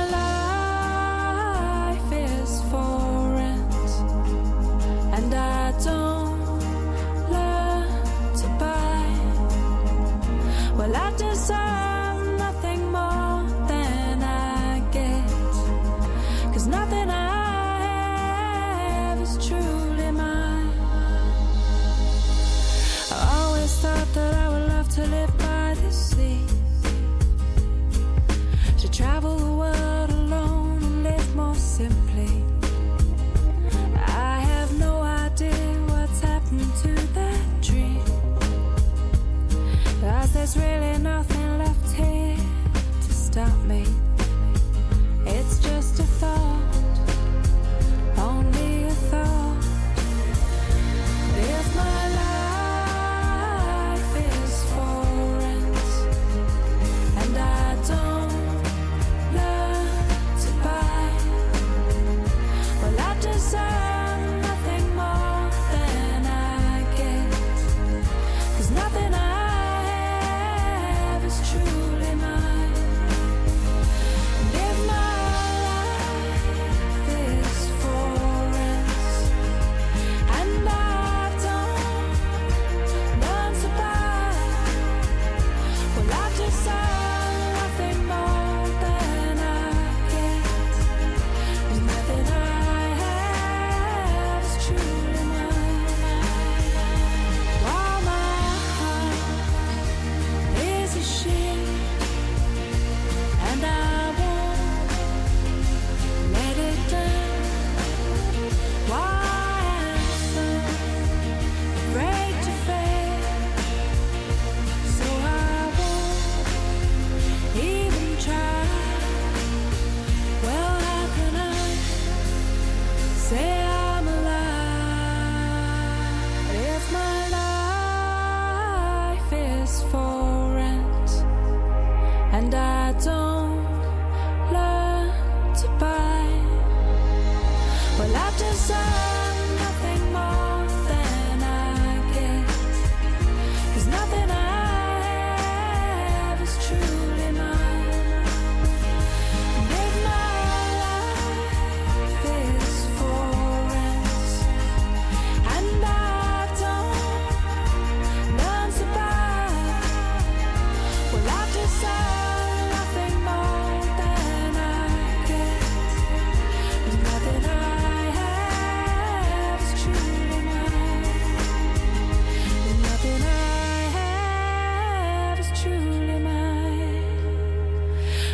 life is for rent and I don't learn to buy, well, I deserve nothing more than I get, 'cause nothing I have is truly mine. I always thought that I would love to live by the sea, to travel the world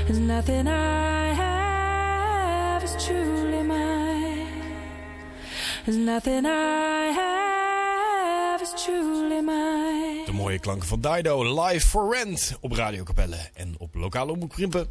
There's nothing I have is truly mine. There's nothing I have is truly mine. De mooie klanken van Dido, live for rent op Radio Capelle en op lokale omroep Krimpen.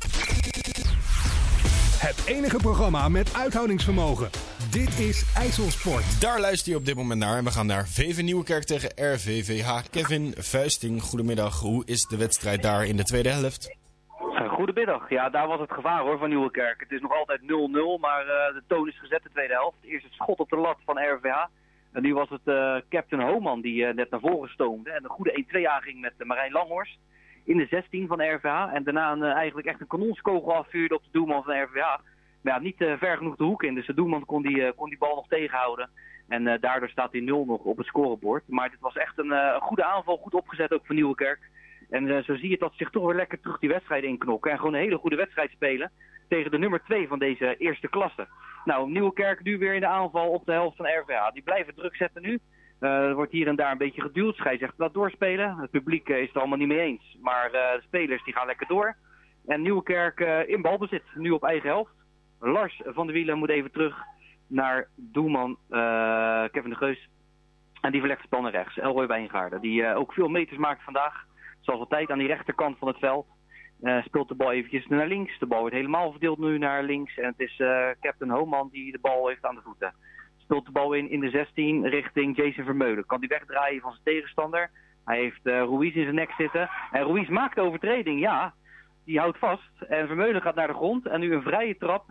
Het enige programma met uithoudingsvermogen. Dit is IJsselsport. Daar luister je op dit moment naar en we gaan naar VV Nieuwekerk tegen RVVH. Kevin Vuisting, goedemiddag. Hoe is de wedstrijd daar in de tweede helft? Goedemiddag. Ja, daar was het gevaar hoor van Nieuwekerk. Het is nog altijd 0-0, maar de toon is gezet de tweede helft. Eerst het schot op de lat van RVH. En nu was het Captain Homan die net naar voren stoomde. En een goede 1-2 aanging met Marijn Langhorst in de 16 van RVH. En daarna eigenlijk echt een kanonskogel afvuurde op de doelman van RVH. Maar ja, niet ver genoeg de hoek in. Dus de doelman kon die bal nog tegenhouden. En daardoor staat die 0 nog op het scorebord. Maar dit was echt een goede aanval, goed opgezet ook van Nieuwekerk. En zo zie je dat ze zich toch weer lekker terug die wedstrijd inknokken. En gewoon een hele goede wedstrijd spelen tegen de nummer 2 van deze eerste klasse. Nou, Nieuwekerk nu weer in de aanval op de helft van RVH. Die blijven druk zetten nu. Er wordt hier en daar een beetje geduwd. Scheidsrechter laat doorspelen. Het publiek is het allemaal niet mee eens. Maar de spelers die gaan lekker door. En Nieuwekerk in balbezit, nu op eigen helft. Lars van der Wielen moet even terug naar doelman Kevin de Geus. En die verlegt het spel naar rechts. Elroy Wijngaarden, die ook veel meters maakt vandaag. Zoals altijd aan die rechterkant van het veld. Speelt de bal eventjes naar links. De bal wordt helemaal verdeeld nu naar links. En het is Captain Homan die de bal heeft aan de voeten. Speelt de bal in de 16 richting Jason Vermeulen. Kan die wegdraaien van zijn tegenstander. Hij heeft Ruiz in zijn nek zitten. En Ruiz maakt de overtreding, ja. Die houdt vast. En Vermeulen gaat naar de grond. En nu een vrije trap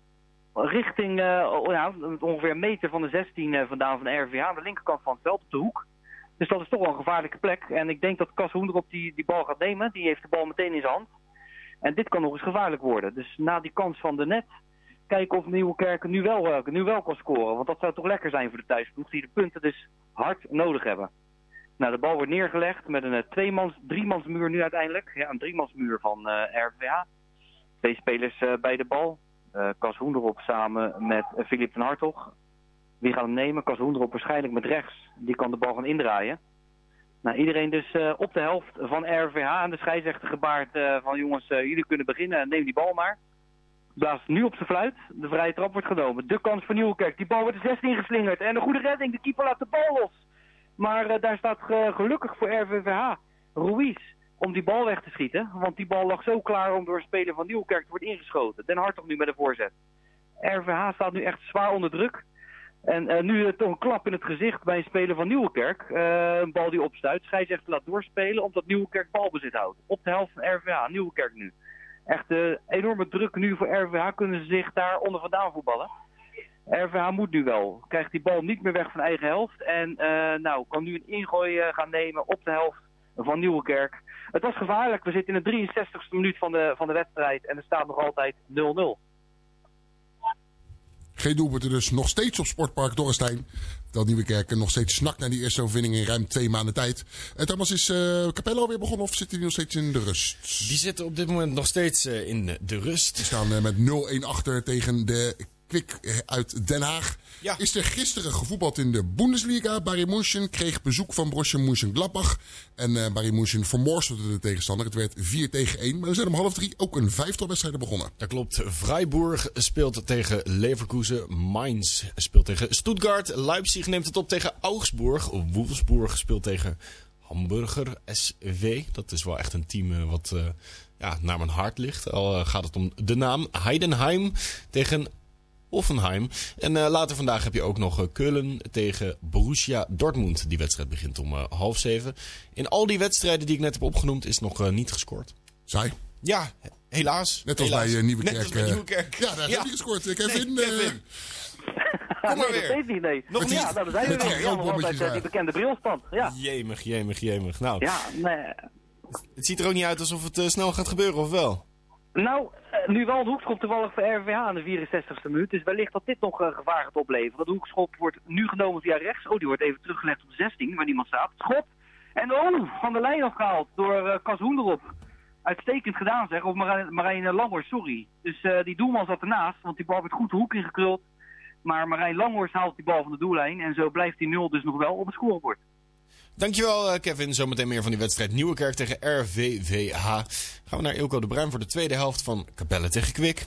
richting ongeveer een meter van de 16 vandaan van de RVH. Aan de linkerkant van het veld op de hoek. Dus dat is toch wel een gevaarlijke plek. En ik denk dat Cas Hoenderop die bal gaat nemen. Die heeft de bal meteen in zijn hand. En dit kan nog eens gevaarlijk worden. Dus na die kans van de net, kijken of Nieuwekerk nu wel kan scoren. Want dat zou toch lekker zijn voor de thuisploeg, die de punten dus hard nodig hebben. Nou, de bal wordt neergelegd met een driemansmuur nu uiteindelijk. Ja, een driemansmuur van RVH. 2 spelers bij de bal. Cas Hoenderop samen met Filip van Hartog. Wie gaat hem nemen? Cas Hoenderop waarschijnlijk met rechts. Die kan de bal gaan indraaien. Nou, iedereen dus op de helft van RVH. En de scheidsrechter gebaard van jongens, jullie kunnen beginnen. Neem die bal maar. Blaast nu op zijn fluit. De vrije trap wordt genomen. De kans voor Nieuwekerk. Die bal wordt de 16 geslingerd. En een goede redding. De keeper laat de bal los. Maar daar staat gelukkig voor RVVH Ruiz om die bal weg te schieten. Want die bal lag zo klaar om door een speler van Nieuwekerk te worden ingeschoten. Den Hartog nu met een voorzet. RVH staat nu echt zwaar onder druk. En nu toch een klap in het gezicht bij een speler van Nieuwekerk. Een bal die opstuit. Scheidsrechter laat doorspelen omdat Nieuwekerk balbezit houdt. Op de helft van RVH. Nieuwekerk nu. Echt enorme druk nu voor RVH. Kunnen ze zich daar onder vandaan voetballen. RVH moet nu wel. Krijgt die bal niet meer weg van eigen helft. En kan nu een ingooi gaan nemen op de helft van Nieuwekerk. Het was gevaarlijk. We zitten in de 63ste minuut van de wedstrijd. En er staat nog altijd 0-0. Geen doelpunten dus nog steeds op Sportpark Dorrestein. Terwijl Nieuwekerk nog steeds snakt naar die eerste overwinning in ruim 2 maanden tijd. En Thomas, is Capelle alweer begonnen of zitten die nog steeds in de rust? Die zitten op dit moment nog steeds in de rust. Die staan met 0-1 achter tegen de Kwik uit Den Haag. Ja. Is er gisteren gevoetbald in de Bundesliga. Bayern München kreeg bezoek van Borussia Mönchengladbach. En Bayern München vermorselde de tegenstander. Het werd 4-1. Maar er zijn om 2:30 ook een 5-tal wedstrijden begonnen. Dat klopt. Freiburg speelt tegen Leverkusen. Mainz speelt tegen Stuttgart. Leipzig neemt het op tegen Augsburg. Wolfsburg speelt tegen Hamburger SV. Dat is wel echt een team wat naar mijn hart ligt. Al gaat het om de naam. Heidenheim tegen Hoffenheim. En later vandaag heb je ook nog Keulen tegen Borussia Dortmund. Die wedstrijd begint om 6:30. In al die wedstrijden die ik net heb opgenoemd is nog niet gescoord. Saai. Ja, helaas. Net als bij Nieuwekerk. Net als bij Nieuwekerk. Ja, daar heb je gescoord. Kevin. Kevin. Kom maar weer. Dat weet niet, nee. Nog niet? Ja, dan zijn we weer. Ja, nog altijd die bekende brilstand. Ja. Jemig. Nou, ja, nee. Het ziet er ook niet uit alsof het snel gaat gebeuren, of wel? Nou, nu wel de hoekschop toevallig voor RVH aan de 64ste minuut. Dus wellicht dat dit nog gevaar gaat opleveren. De hoekschop wordt nu genomen via rechts. Oh, die wordt even teruggelegd op de 16, waar niemand staat. Schot. En van de lijn afgehaald door Cas Hoenderop. Uitstekend gedaan zeg, of Marijn Langhorst, sorry. Dus die doelman zat ernaast, want die bal werd goed de hoek ingekruld. Maar Marijn Langhorst haalt die bal van de doellijn. En zo blijft die 0 dus nog wel op het scorebord. Dankjewel Kevin. Zometeen meer van die wedstrijd Nieuwekerk tegen RVVH. Gaan we naar Ilko de Bruin voor de tweede helft van Capelle tegen Kwik.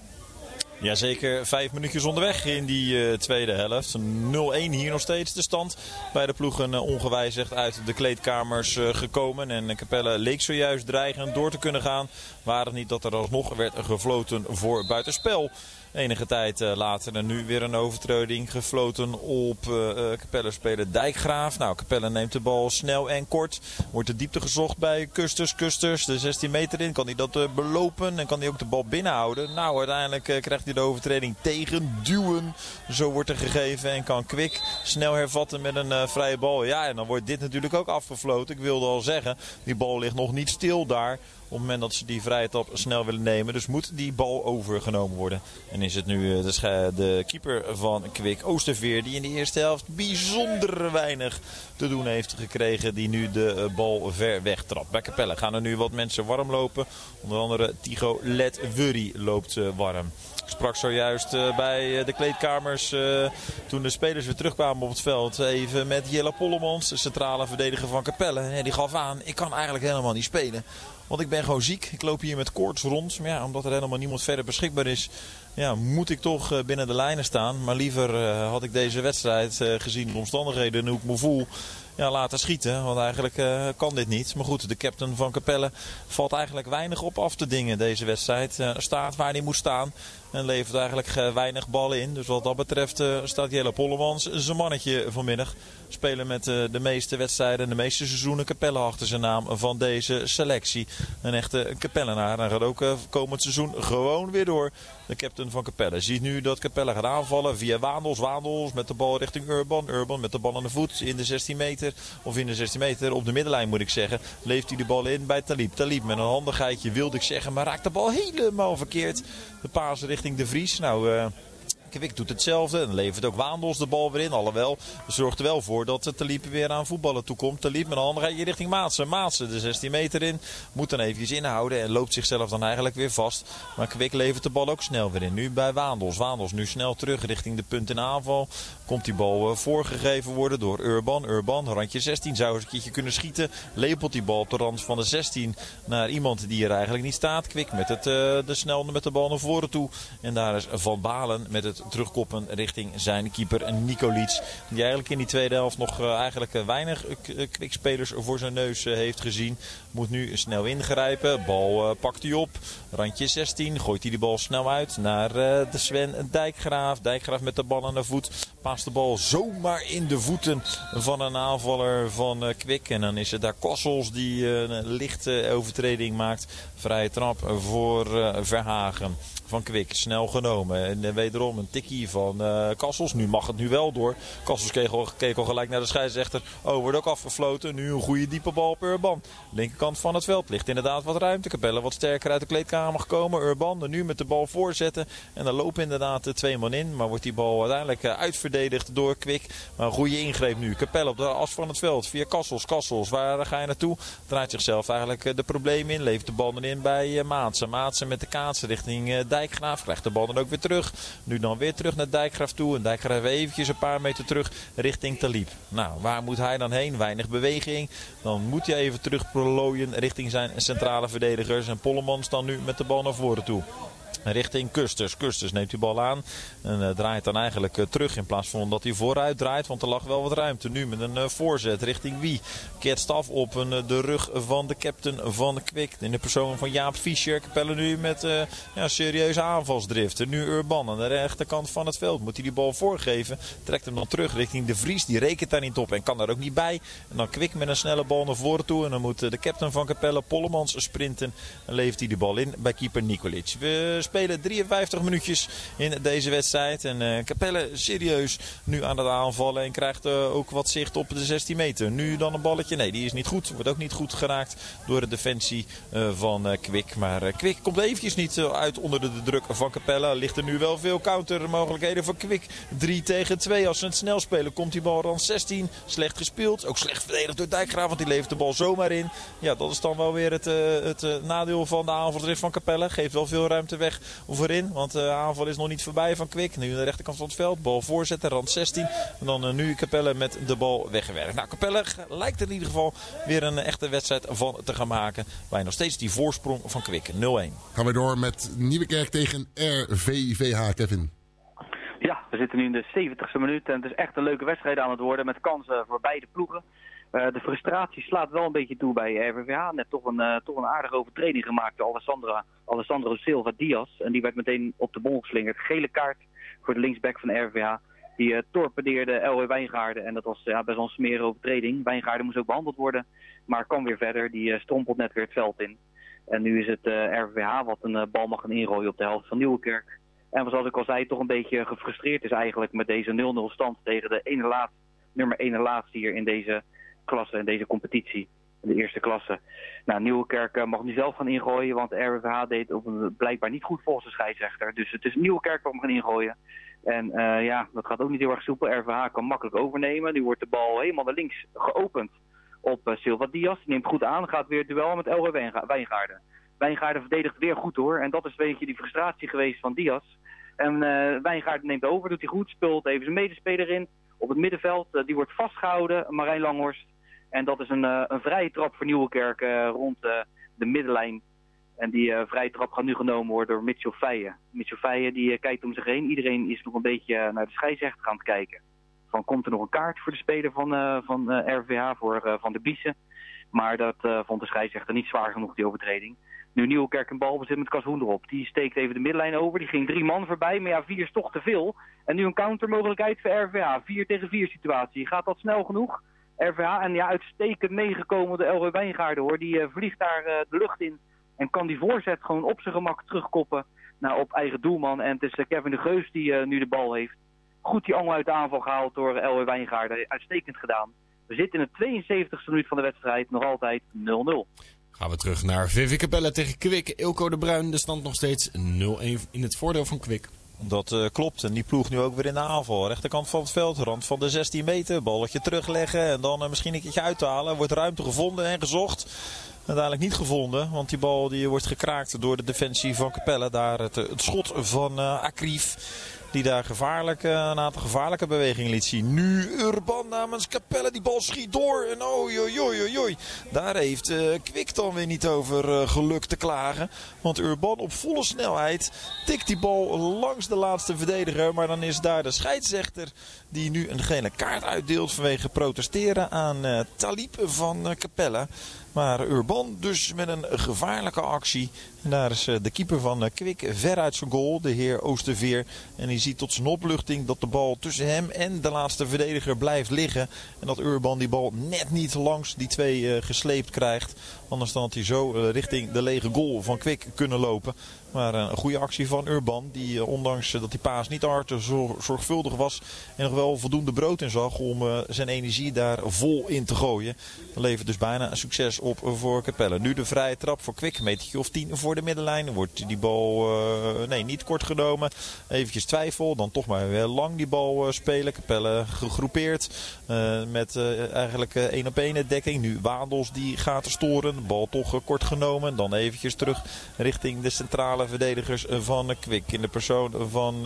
Jazeker, 5 minuutjes onderweg in die tweede helft. 0-1 hier nog steeds de stand. Beide ploegen ongewijzigd uit de kleedkamers gekomen. En Capelle leek zojuist dreigend door te kunnen gaan. Waar het niet dat er alsnog werd gefloten voor buitenspel. Enige tijd later en nu weer een overtreding gefloten op Capelle-speler Dijkgraaf. Nou, Capelle neemt de bal snel en kort. Wordt de diepte gezocht bij Kusters. De 16 meter in. Kan hij dat belopen en kan hij ook de bal binnenhouden? Nou, uiteindelijk krijgt hij de overtreding tegen. Duwen. Zo wordt er gegeven en kan Kwik snel hervatten met een vrije bal. Ja, en dan wordt dit natuurlijk ook afgefloten. Ik wilde al zeggen, die bal ligt nog niet stil daar. Op het moment dat ze die vrije trap snel willen nemen. Dus moet die bal overgenomen worden. En is het nu de keeper van Kwik, Oosterveer, die in de eerste helft bijzonder weinig te doen heeft gekregen. Die nu de bal ver weg trapt. Bij Capelle gaan er nu wat mensen warm lopen. Onder andere Tigo Let-Wurry loopt warm. Ik sprak zojuist bij de kleedkamers toen de spelers weer terugkwamen op het veld. Even met Jelle Pollemans, de centrale verdediger van Capelle. En die gaf aan, ik kan eigenlijk helemaal niet spelen. Want ik ben gewoon ziek. Ik loop hier met koorts rond. Maar ja, omdat er helemaal niemand verder beschikbaar is, ja, moet ik toch binnen de lijnen staan. Maar liever had ik deze wedstrijd gezien de omstandigheden en hoe ik me voel, ja, laten schieten. Want eigenlijk kan dit niet. Maar goed, de captain van Capelle valt eigenlijk weinig op af te dingen deze wedstrijd. Staat waar hij moet staan. En levert eigenlijk weinig ballen in. Dus wat dat betreft staat Jelle Pollemans zijn mannetje vanmiddag. Spelen met de meeste wedstrijden, de meeste seizoenen Capelle achter zijn naam van deze selectie. Een echte Capellenaar. En gaat ook komend seizoen gewoon weer door. De captain van Capelle ziet nu dat Capelle gaat aanvallen via Waandels. Waandels met de bal richting Urban. Urban met de bal aan de voet in de 16 meter. Of in de 16 meter op de middenlijn moet ik zeggen. Leeft hij de bal in bij Talib. Talib met een handigheidje wilde ik zeggen. Maar raakt de bal helemaal verkeerd. De paas richting De Vries. Nou, Kwik doet hetzelfde en levert ook Waandels de bal weer in. Alhoewel, zorgt er wel voor dat Talib weer aan voetballen toekomt. Talib met een handigheidje richting Maatsen. Maatsen de 16 meter in. Moet dan eventjes inhouden en loopt zichzelf dan eigenlijk weer vast. Maar Kwik levert de bal ook snel weer in. Nu bij Waandels. Waandels nu snel terug richting de punt in aanval. Komt die bal voorgegeven worden door Urban. Urban, randje 16. Zou eens een keertje kunnen schieten. Lepelt die bal op de rand van de 16 naar iemand die er eigenlijk niet staat. Kwik met snel met de bal naar voren toe. En daar is Van Balen met het terugkoppen richting zijn keeper Nikolic. Die eigenlijk in die tweede helft nog eigenlijk weinig Kwikspelers voor zijn neus heeft gezien. Moet nu snel ingrijpen. Bal pakt hij op. Randje 16. Gooit hij de bal snel uit naar de Sven Dijkgraaf. Dijkgraaf met de bal aan de voet. Paast de bal zomaar in de voeten van een aanvaller van Kwik. En dan is het daar Kassels die een lichte overtreding maakt. Vrije trap voor Verhagen van Kwik. Snel genomen. En wederom een tikkie van Kassels. Nu mag het nu wel door. Kassels keek al gelijk naar de scheidsrechter. Oh, wordt ook afgefloten. Nu een goede diepe bal op Urban. Linkerkant van het veld ligt inderdaad wat ruimte. Capelle wat sterker uit de kleedkamer gekomen. Urban er nu met de bal voorzetten. En dan lopen inderdaad 2 man in. Maar wordt die bal uiteindelijk uitverdedigd door Kwik. Maar een goede ingreep nu. Capelle op de as van het veld. Via Kassels. Kassels, waar ga je naartoe? Draait zichzelf eigenlijk de problemen in. Levert de bal erin bij Maatsen. Maatsen met de kaats richting Dijkgraaf. Krijgt de bal dan ook weer terug. Nu dan weer terug naar Dijkgraaf toe. En Dijkgraaf eventjes een paar meter terug richting Talib. Nou, waar moet hij dan heen? Weinig beweging. Dan moet hij even terug prolooien richting zijn centrale verdedigers. En Pollemans dan nu met de bal naar voren toe. Richting Kusters. Kusters neemt die bal aan en draait dan eigenlijk terug in plaats van dat hij vooruit draait. Want er lag wel wat ruimte. Nu met een voorzet richting wie? Ketst af op de rug van de captain van Kwik. In de persoon van Jaap Fischer. Capelle nu met serieuze aanvalsdriften. Nu Urban aan de rechterkant van het veld. Moet hij die bal voorgeven. Trekt hem dan terug richting De Vries. Die rekent daar niet op en kan daar ook niet bij. En dan Kwik met een snelle bal naar voren toe. En dan moet de captain van Capelle, Pollemans, sprinten. En levert hij de bal in bij keeper Nikolic. We spelen 53 minuutjes in deze wedstrijd. En Capelle serieus nu aan het aanvallen. En krijgt ook wat zicht op de 16 meter. Nu dan een balletje. Nee, die is niet goed. Wordt ook niet goed geraakt door de defensie van Kwik. Maar Kwik komt eventjes niet uit onder de druk van Capelle. Ligt er nu wel veel countermogelijkheden voor Kwik. 3 tegen 2. Als ze het snel spelen komt die bal rand 16. Slecht gespeeld. Ook slecht verdedigd door Dijkgraaf. Want die levert de bal zomaar in. Ja, dat is dan wel weer het nadeel van de aanvalsdrift van Capelle. Geeft wel veel ruimte weg voorin. Want de aanval is nog niet voorbij van Kwik. Nu aan de rechterkant van het veld. Bal voorzetten, rand 16. En dan nu Capelle met de bal weggewerkt. Nou, Capelle lijkt er in ieder geval weer een echte wedstrijd van te gaan maken. Wij nog steeds die voorsprong van Kwik. 0-1. Gaan we door met Nieuwekerk tegen RVVH, Kevin. Ja, we zitten nu in de 70ste minuut en het is echt een leuke wedstrijd aan het worden met kansen voor beide ploegen. De frustratie slaat wel een beetje toe bij RVVH. Net toch een aardige overtreding gemaakt door Alessandro Silva Diaz. En die werd meteen op de bon geslingerd. Gele kaart voor de linksback van RVVH. Die torpedeerde Elway Wijngaarden en dat was best wel een smerige overtreding. Wijngaarden moest ook behandeld worden, maar kan weer verder. Die strompelt net weer het veld in. En nu is het RVVH wat een bal mag gaan inrooien op de helft van Nieuwekerk. En zoals ik al zei, toch een beetje gefrustreerd is eigenlijk met deze 0-0 stand tegen de nummer 1 laatste hier in deze klasse, in deze competitie. In de eerste klasse. Nou, Nieuwekerk mag nu zelf gaan ingooien, want RVVH deed blijkbaar niet goed volgens de scheidsrechter. Dus het is Nieuwekerk wat mag gaan ingooien. En dat gaat ook niet heel erg soepel. RVH kan makkelijk overnemen. Nu wordt de bal helemaal naar links geopend op Silva Diaz. Die neemt goed aan, gaat weer het duel met Elway Wijngaarden. Wijngaarden verdedigt weer goed hoor. En dat is een beetje die frustratie geweest van Diaz. En Wijngaarden neemt over, doet hij goed, speelt even zijn medespeler in. Op het middenveld, die wordt vastgehouden, Marijn Langhorst. En dat is een vrije trap voor Nieuwekerk rond de middenlijn. En die vrije trap gaat nu genomen worden door Mitchell Feijen. Mitchell Feijen die kijkt om zich heen. Iedereen is nog een beetje naar de scheidsrechter gaan kijken. Van komt er nog een kaart voor de speler van RVH, voor Van der Biesen. Maar dat vond de scheidsrechter niet zwaar genoeg, die overtreding. Nu Nieuwekerk een balbezit met Kashoen erop. Die steekt even de middenlijn over. Die ging 3 man voorbij. Maar ja, 4 is toch te veel. En nu een countermogelijkheid voor RVH. 4 tegen 4 situatie. Gaat dat snel genoeg? RVH en ja, uitstekend meegekomen de Elway Wijngaarden hoor. Die vliegt daar de lucht in. En kan die voorzet gewoon op zijn gemak terugkoppen. Nou, op eigen doelman. En het is Kevin de Geus die nu de bal heeft. Goed die angel uit de aanval gehaald door Elway Wijngaarden. Uitstekend gedaan. We zitten in de 72e minuut van de wedstrijd. Nog altijd 0-0. Gaan we terug naar VV Capelle tegen Kwik. Ilko de Bruin, de stand nog steeds 0-1 in het voordeel van Kwik. Dat klopt. En die ploeg nu ook weer in de aanval. Rechterkant van het veld, rand van de 16 meter. Balletje terugleggen en dan misschien een keertje uithalen. Wordt ruimte gevonden en gezocht. Uiteindelijk niet gevonden, want die bal die wordt gekraakt door de defensie van Capelle. Daar het schot van Akrief. Die daar een aantal gevaarlijke bewegingen liet zien. Nu Urban namens Capelle. Die bal schiet door. En oei. Daar heeft Kwik dan weer niet over geluk te klagen. Want Urban op volle snelheid tikt die bal langs de laatste verdediger. Maar dan is daar de scheidsrechter die nu een gele kaart uitdeelt vanwege protesteren aan Talib van Capelle. Maar Urban dus met een gevaarlijke actie. En daar is de keeper van Kwik ver uit zijn goal, de heer Oosterveer. En die ziet tot zijn opluchting dat de bal tussen hem en de laatste verdediger blijft liggen. En dat Urban die bal net niet langs die twee gesleept krijgt. Anders dan had hij zo richting de lege goal van Kwik kunnen lopen. Maar een goede actie van Urban. Die ondanks dat die paas niet hard zorgvuldig was. En nog wel voldoende brood in zag om zijn energie daar vol in te gooien. Dat levert dus bijna een succes op voor Capelle. Nu de vrije trap voor Kwik. Een metertje of 10 voor de middenlijn. Wordt die bal niet kort genomen. Eventjes twijfel. Dan toch maar weer lang die bal spelen. Capelle gegroepeerd. Met eigenlijk 1-op-1 dekking. Nu Waandels die gaat storen. De bal toch kort genomen. Dan eventjes terug richting de centrale verdedigers van Kwik. In de persoon van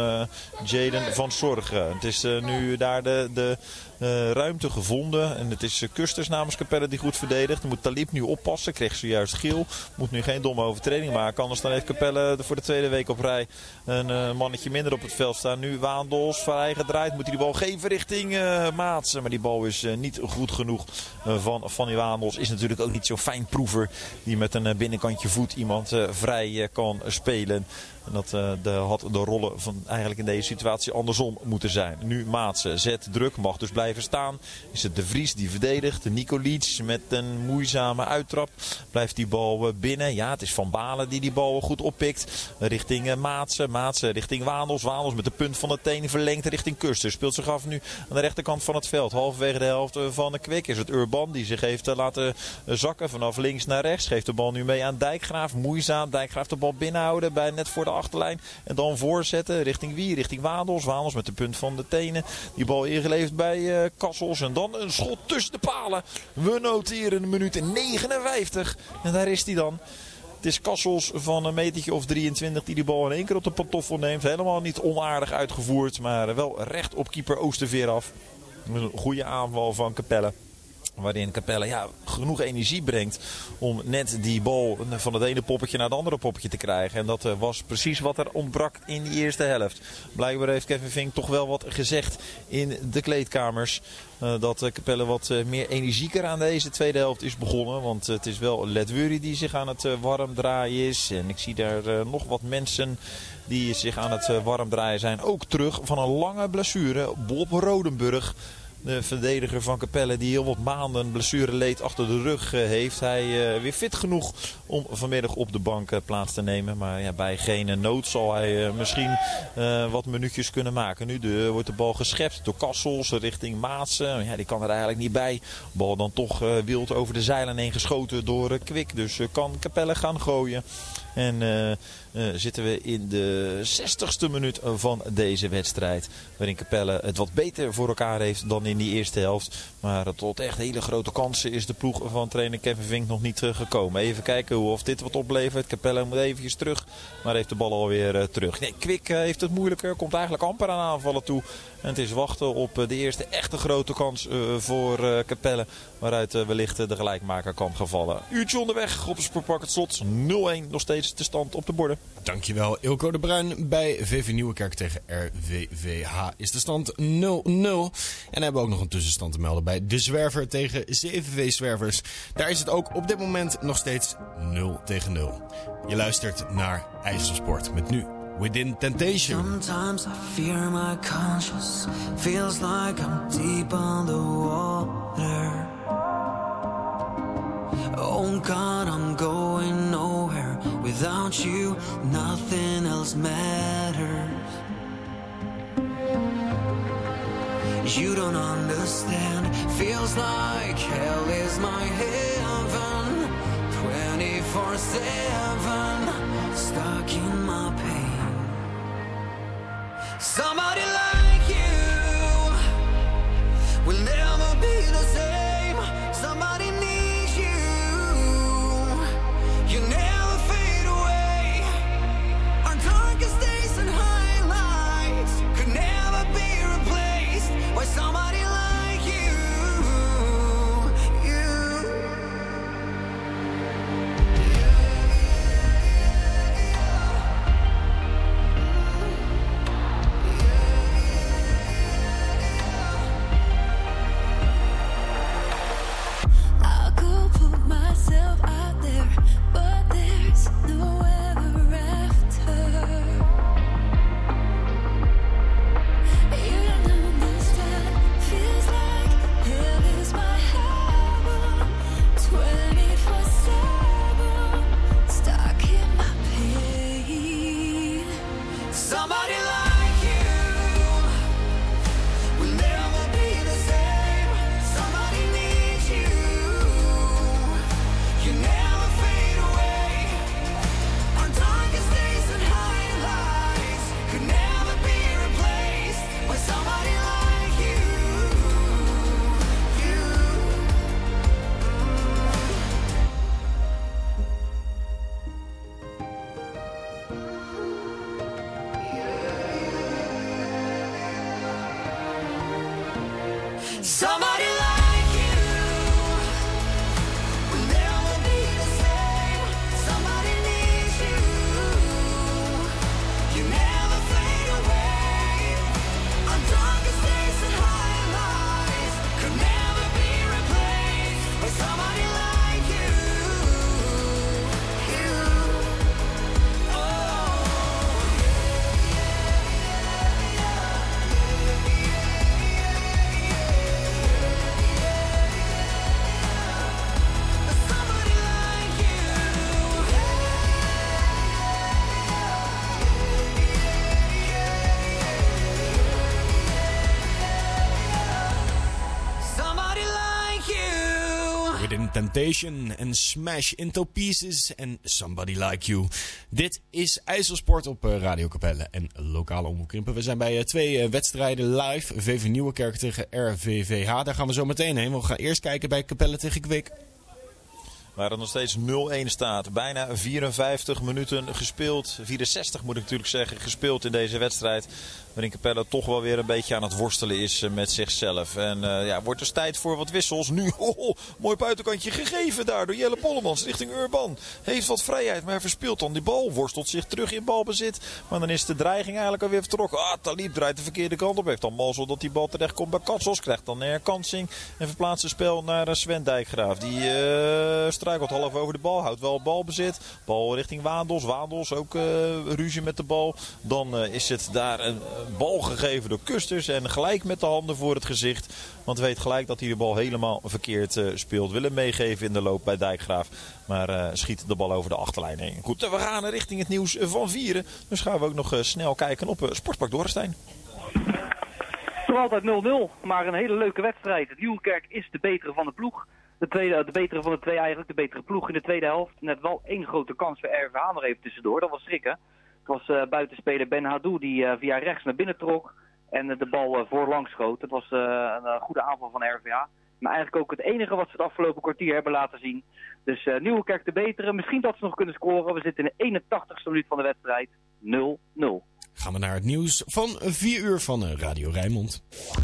Jaden van Zorgen. Het is nu daar de ruimte gevonden. En het is Kusters namens Capelle die goed verdedigt. Dan moet Talib nu oppassen. Kreeg zojuist geel. Moet nu geen domme overtreding maken. Anders dan heeft Capelle voor de tweede week op rij een mannetje minder op het veld staan. Nu Waandels vrij gedraaid. Moet hij die bal geven richting Maatsen. Maar die bal is niet goed genoeg van die Waandels. Is natuurlijk ook niet zo'n fijn proever die met een binnenkantje voet iemand vrij kan spelen. En dat had de rollen van eigenlijk in deze situatie andersom moeten zijn. Nu Maatsen zet druk, mag dus blijven staan. Is het De Vries die verdedigt. Nicolic met een moeizame uittrap. Blijft die bal binnen. Ja, het is Van Balen die bal goed oppikt. Richting Maatsen. Maatsen richting Waandels. Waandels met de punt van de teen verlengd richting Kuster. Speelt zich af nu aan de rechterkant van het veld. Halverwege de helft van de Kwik is het Urban die zich heeft laten zakken vanaf links naar rechts. Geeft de bal nu mee aan Dijkgraaf. Moeizaam. Dijkgraaf de bal binnenhouden bij net voor de achterlijn. En dan voorzetten richting wie? Richting Waandels. Waandels met de punt van de tenen. Die bal ingeleverd bij Kassels. En dan een schot tussen de palen. We noteren een minuut 59. En daar is hij dan. Het is Kassels van een metertje of 23 die bal in één keer op de pantoffel neemt. Helemaal niet onaardig uitgevoerd, maar wel recht op keeper Oosterveer af. Een goede aanval van Capelle. Waarin Capelle genoeg energie brengt om net die bal van het ene poppetje naar het andere poppetje te krijgen. En dat was precies wat er ontbrak in die eerste helft. Blijkbaar heeft Kevin Vink toch wel wat gezegd in de kleedkamers. Dat Capelle wat meer energieker aan deze tweede helft is begonnen. Want het is wel Ledwuri die zich aan het warm draaien is. En ik zie daar nog wat mensen die zich aan het warm draaien zijn. Ook terug van een lange blessure. Bob Rodenburg. De verdediger van Capelle die heel wat maanden blessureleed achter de rug heeft. Hij weer fit genoeg om vanmiddag op de bank plaats te nemen. Maar bij geen nood zal hij misschien wat minuutjes kunnen maken. Nu wordt de bal geschept door Kassels richting Maatsen. Ja, die kan er eigenlijk niet bij. De bal dan toch wild over de zeilen heen geschoten door Kwik. Dus kan Capelle gaan gooien. En zitten we in de 60ste minuut van deze wedstrijd. Waarin Capelle het wat beter voor elkaar heeft dan in die eerste helft. Maar tot echt hele grote kansen is de ploeg van trainer Kevin Vink nog niet gekomen. Even kijken of dit wat oplevert. Capelle moet eventjes terug, maar heeft de bal alweer terug. Nee, Kwik heeft het moeilijker. Komt eigenlijk amper aan aanvallen toe. En het is wachten op de eerste echte grote kans voor Capelle. Waaruit wellicht de gelijkmaker kan gaan vallen. Uurtje onderweg op het Sportpark Het Slot. 0-1 nog steeds de stand op de borden. Dankjewel Ilko de Bruin. Bij VV Nieuwekerk tegen RWVH is de stand 0-0. En hebben we ook nog een tussenstand te melden bij De Zwerver tegen CVV Zwervers. Daar is het ook op dit moment nog steeds 0-0. Je luistert naar IJsselsport met nu Within Temptation. Sometimes I fear my conscience. Feels like I'm deep underwater. Oh God, I'm going nowhere. Without you, nothing else matters. You don't understand. Feels like hell is my heaven. 24/7, stuck in my pain. Somebody like you will never be the same. Somebody needs you. You never fade away. Our darkest days and highlights could never be replaced by somebody like you. I'll go put myself out there, but there's no ever after. You don't understand. Feels like hell is my heaven. 24/7, stuck in my pain. Somebody like you will never be the same. Somebody needs you. You never fade away. Our darkest days and highlights could never be replaced by somebody like you. Somebody like you will never be the same. Somebody needs you. You never fade away. Our darkest days and highlights could never be replaced by somebody like you. Somebody like you. Somebody like you. Within Temptation en Smash Into Pieces en Somebody Like You. Dit is IJsselsport op Radio Capelle en lokale omroep Krimpen. We zijn bij twee wedstrijden live. VV Nieuwekerk tegen RWVH. Daar gaan we zo meteen heen. We gaan eerst kijken bij Capelle tegen Kwik. Waar het nog steeds 0-1 staat. Bijna 54 minuten gespeeld. 64 moet ik natuurlijk zeggen, gespeeld in deze wedstrijd. Waarin Capelle toch wel weer een beetje aan het worstelen is met zichzelf. En wordt dus tijd voor wat wissels. Nu, mooi buitenkantje gegeven daar door Jelle Pollemans richting Urban. Heeft wat vrijheid, maar hij verspeelt dan die bal. Worstelt zich terug in balbezit. Maar dan is de dreiging eigenlijk alweer vertrokken. Talib draait de verkeerde kant op. Heeft dan mazzel dat die bal terecht komt bij Katsos. Krijgt dan een herkansing. En verplaatst het spel naar Sven Dijkgraaf. Die struikelt half over de bal. Houdt wel balbezit. Bal richting Waandels. Waandels ook ruzie met de bal. Dan is het daar een bal gegeven door Kusters. En gelijk met de handen voor het gezicht. Want weet gelijk dat hij de bal helemaal verkeerd speelt. Wil hem meegeven in de loop bij Dijkgraaf. Maar schiet de bal over de achterlijn heen. Goed, we gaan richting het nieuws van 4. Dus gaan we ook nog snel kijken op Sportpark Dorrestein. Nog altijd 0-0, maar een hele leuke wedstrijd. Nieuwkerk is de betere van de ploeg. De betere van de twee eigenlijk, de betere ploeg in de tweede helft. Net wel één grote kans voor RVH nog even tussendoor. Dat was schrikken. Het was buitenspeler Ben Hadou die via rechts naar binnen trok. En de bal voorlangs schoot. Het was een goede aanval van RVH. Maar eigenlijk ook het enige wat ze het afgelopen kwartier hebben laten zien. Dus Nieuwkerk de betere. Misschien dat ze nog kunnen scoren. We zitten in de 81ste minuut van de wedstrijd. 0-0. Gaan we naar het nieuws van 4 uur van Radio Rijnmond.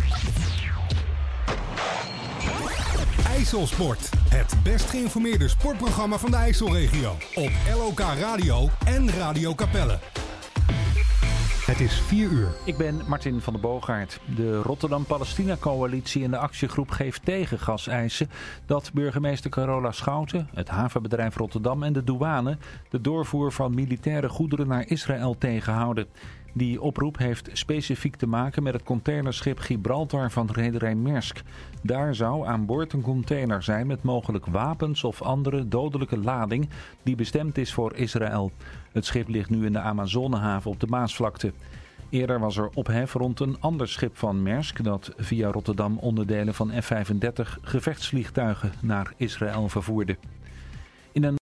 IJsselsport. Het best geïnformeerde sportprogramma van de IJsselregio. Op LOK Radio en Radio Capelle. Het is 4 uur. Ik ben Martin van der Boogaard. De Rotterdam-Palestina-coalitie en de actiegroep geeft tegengaseisen dat burgemeester Carola Schouten, het havenbedrijf Rotterdam en de douane de doorvoer van militaire goederen naar Israël tegenhouden. Die oproep heeft specifiek te maken met het containerschip Gibraltar van rederij Maersk. Daar zou aan boord een container zijn met mogelijk wapens of andere dodelijke lading die bestemd is voor Israël. Het schip ligt nu in de Amazonehaven op de Maasvlakte. Eerder was er ophef rond een ander schip van Maersk dat via Rotterdam onderdelen van F-35 gevechtsvliegtuigen naar Israël vervoerde. In een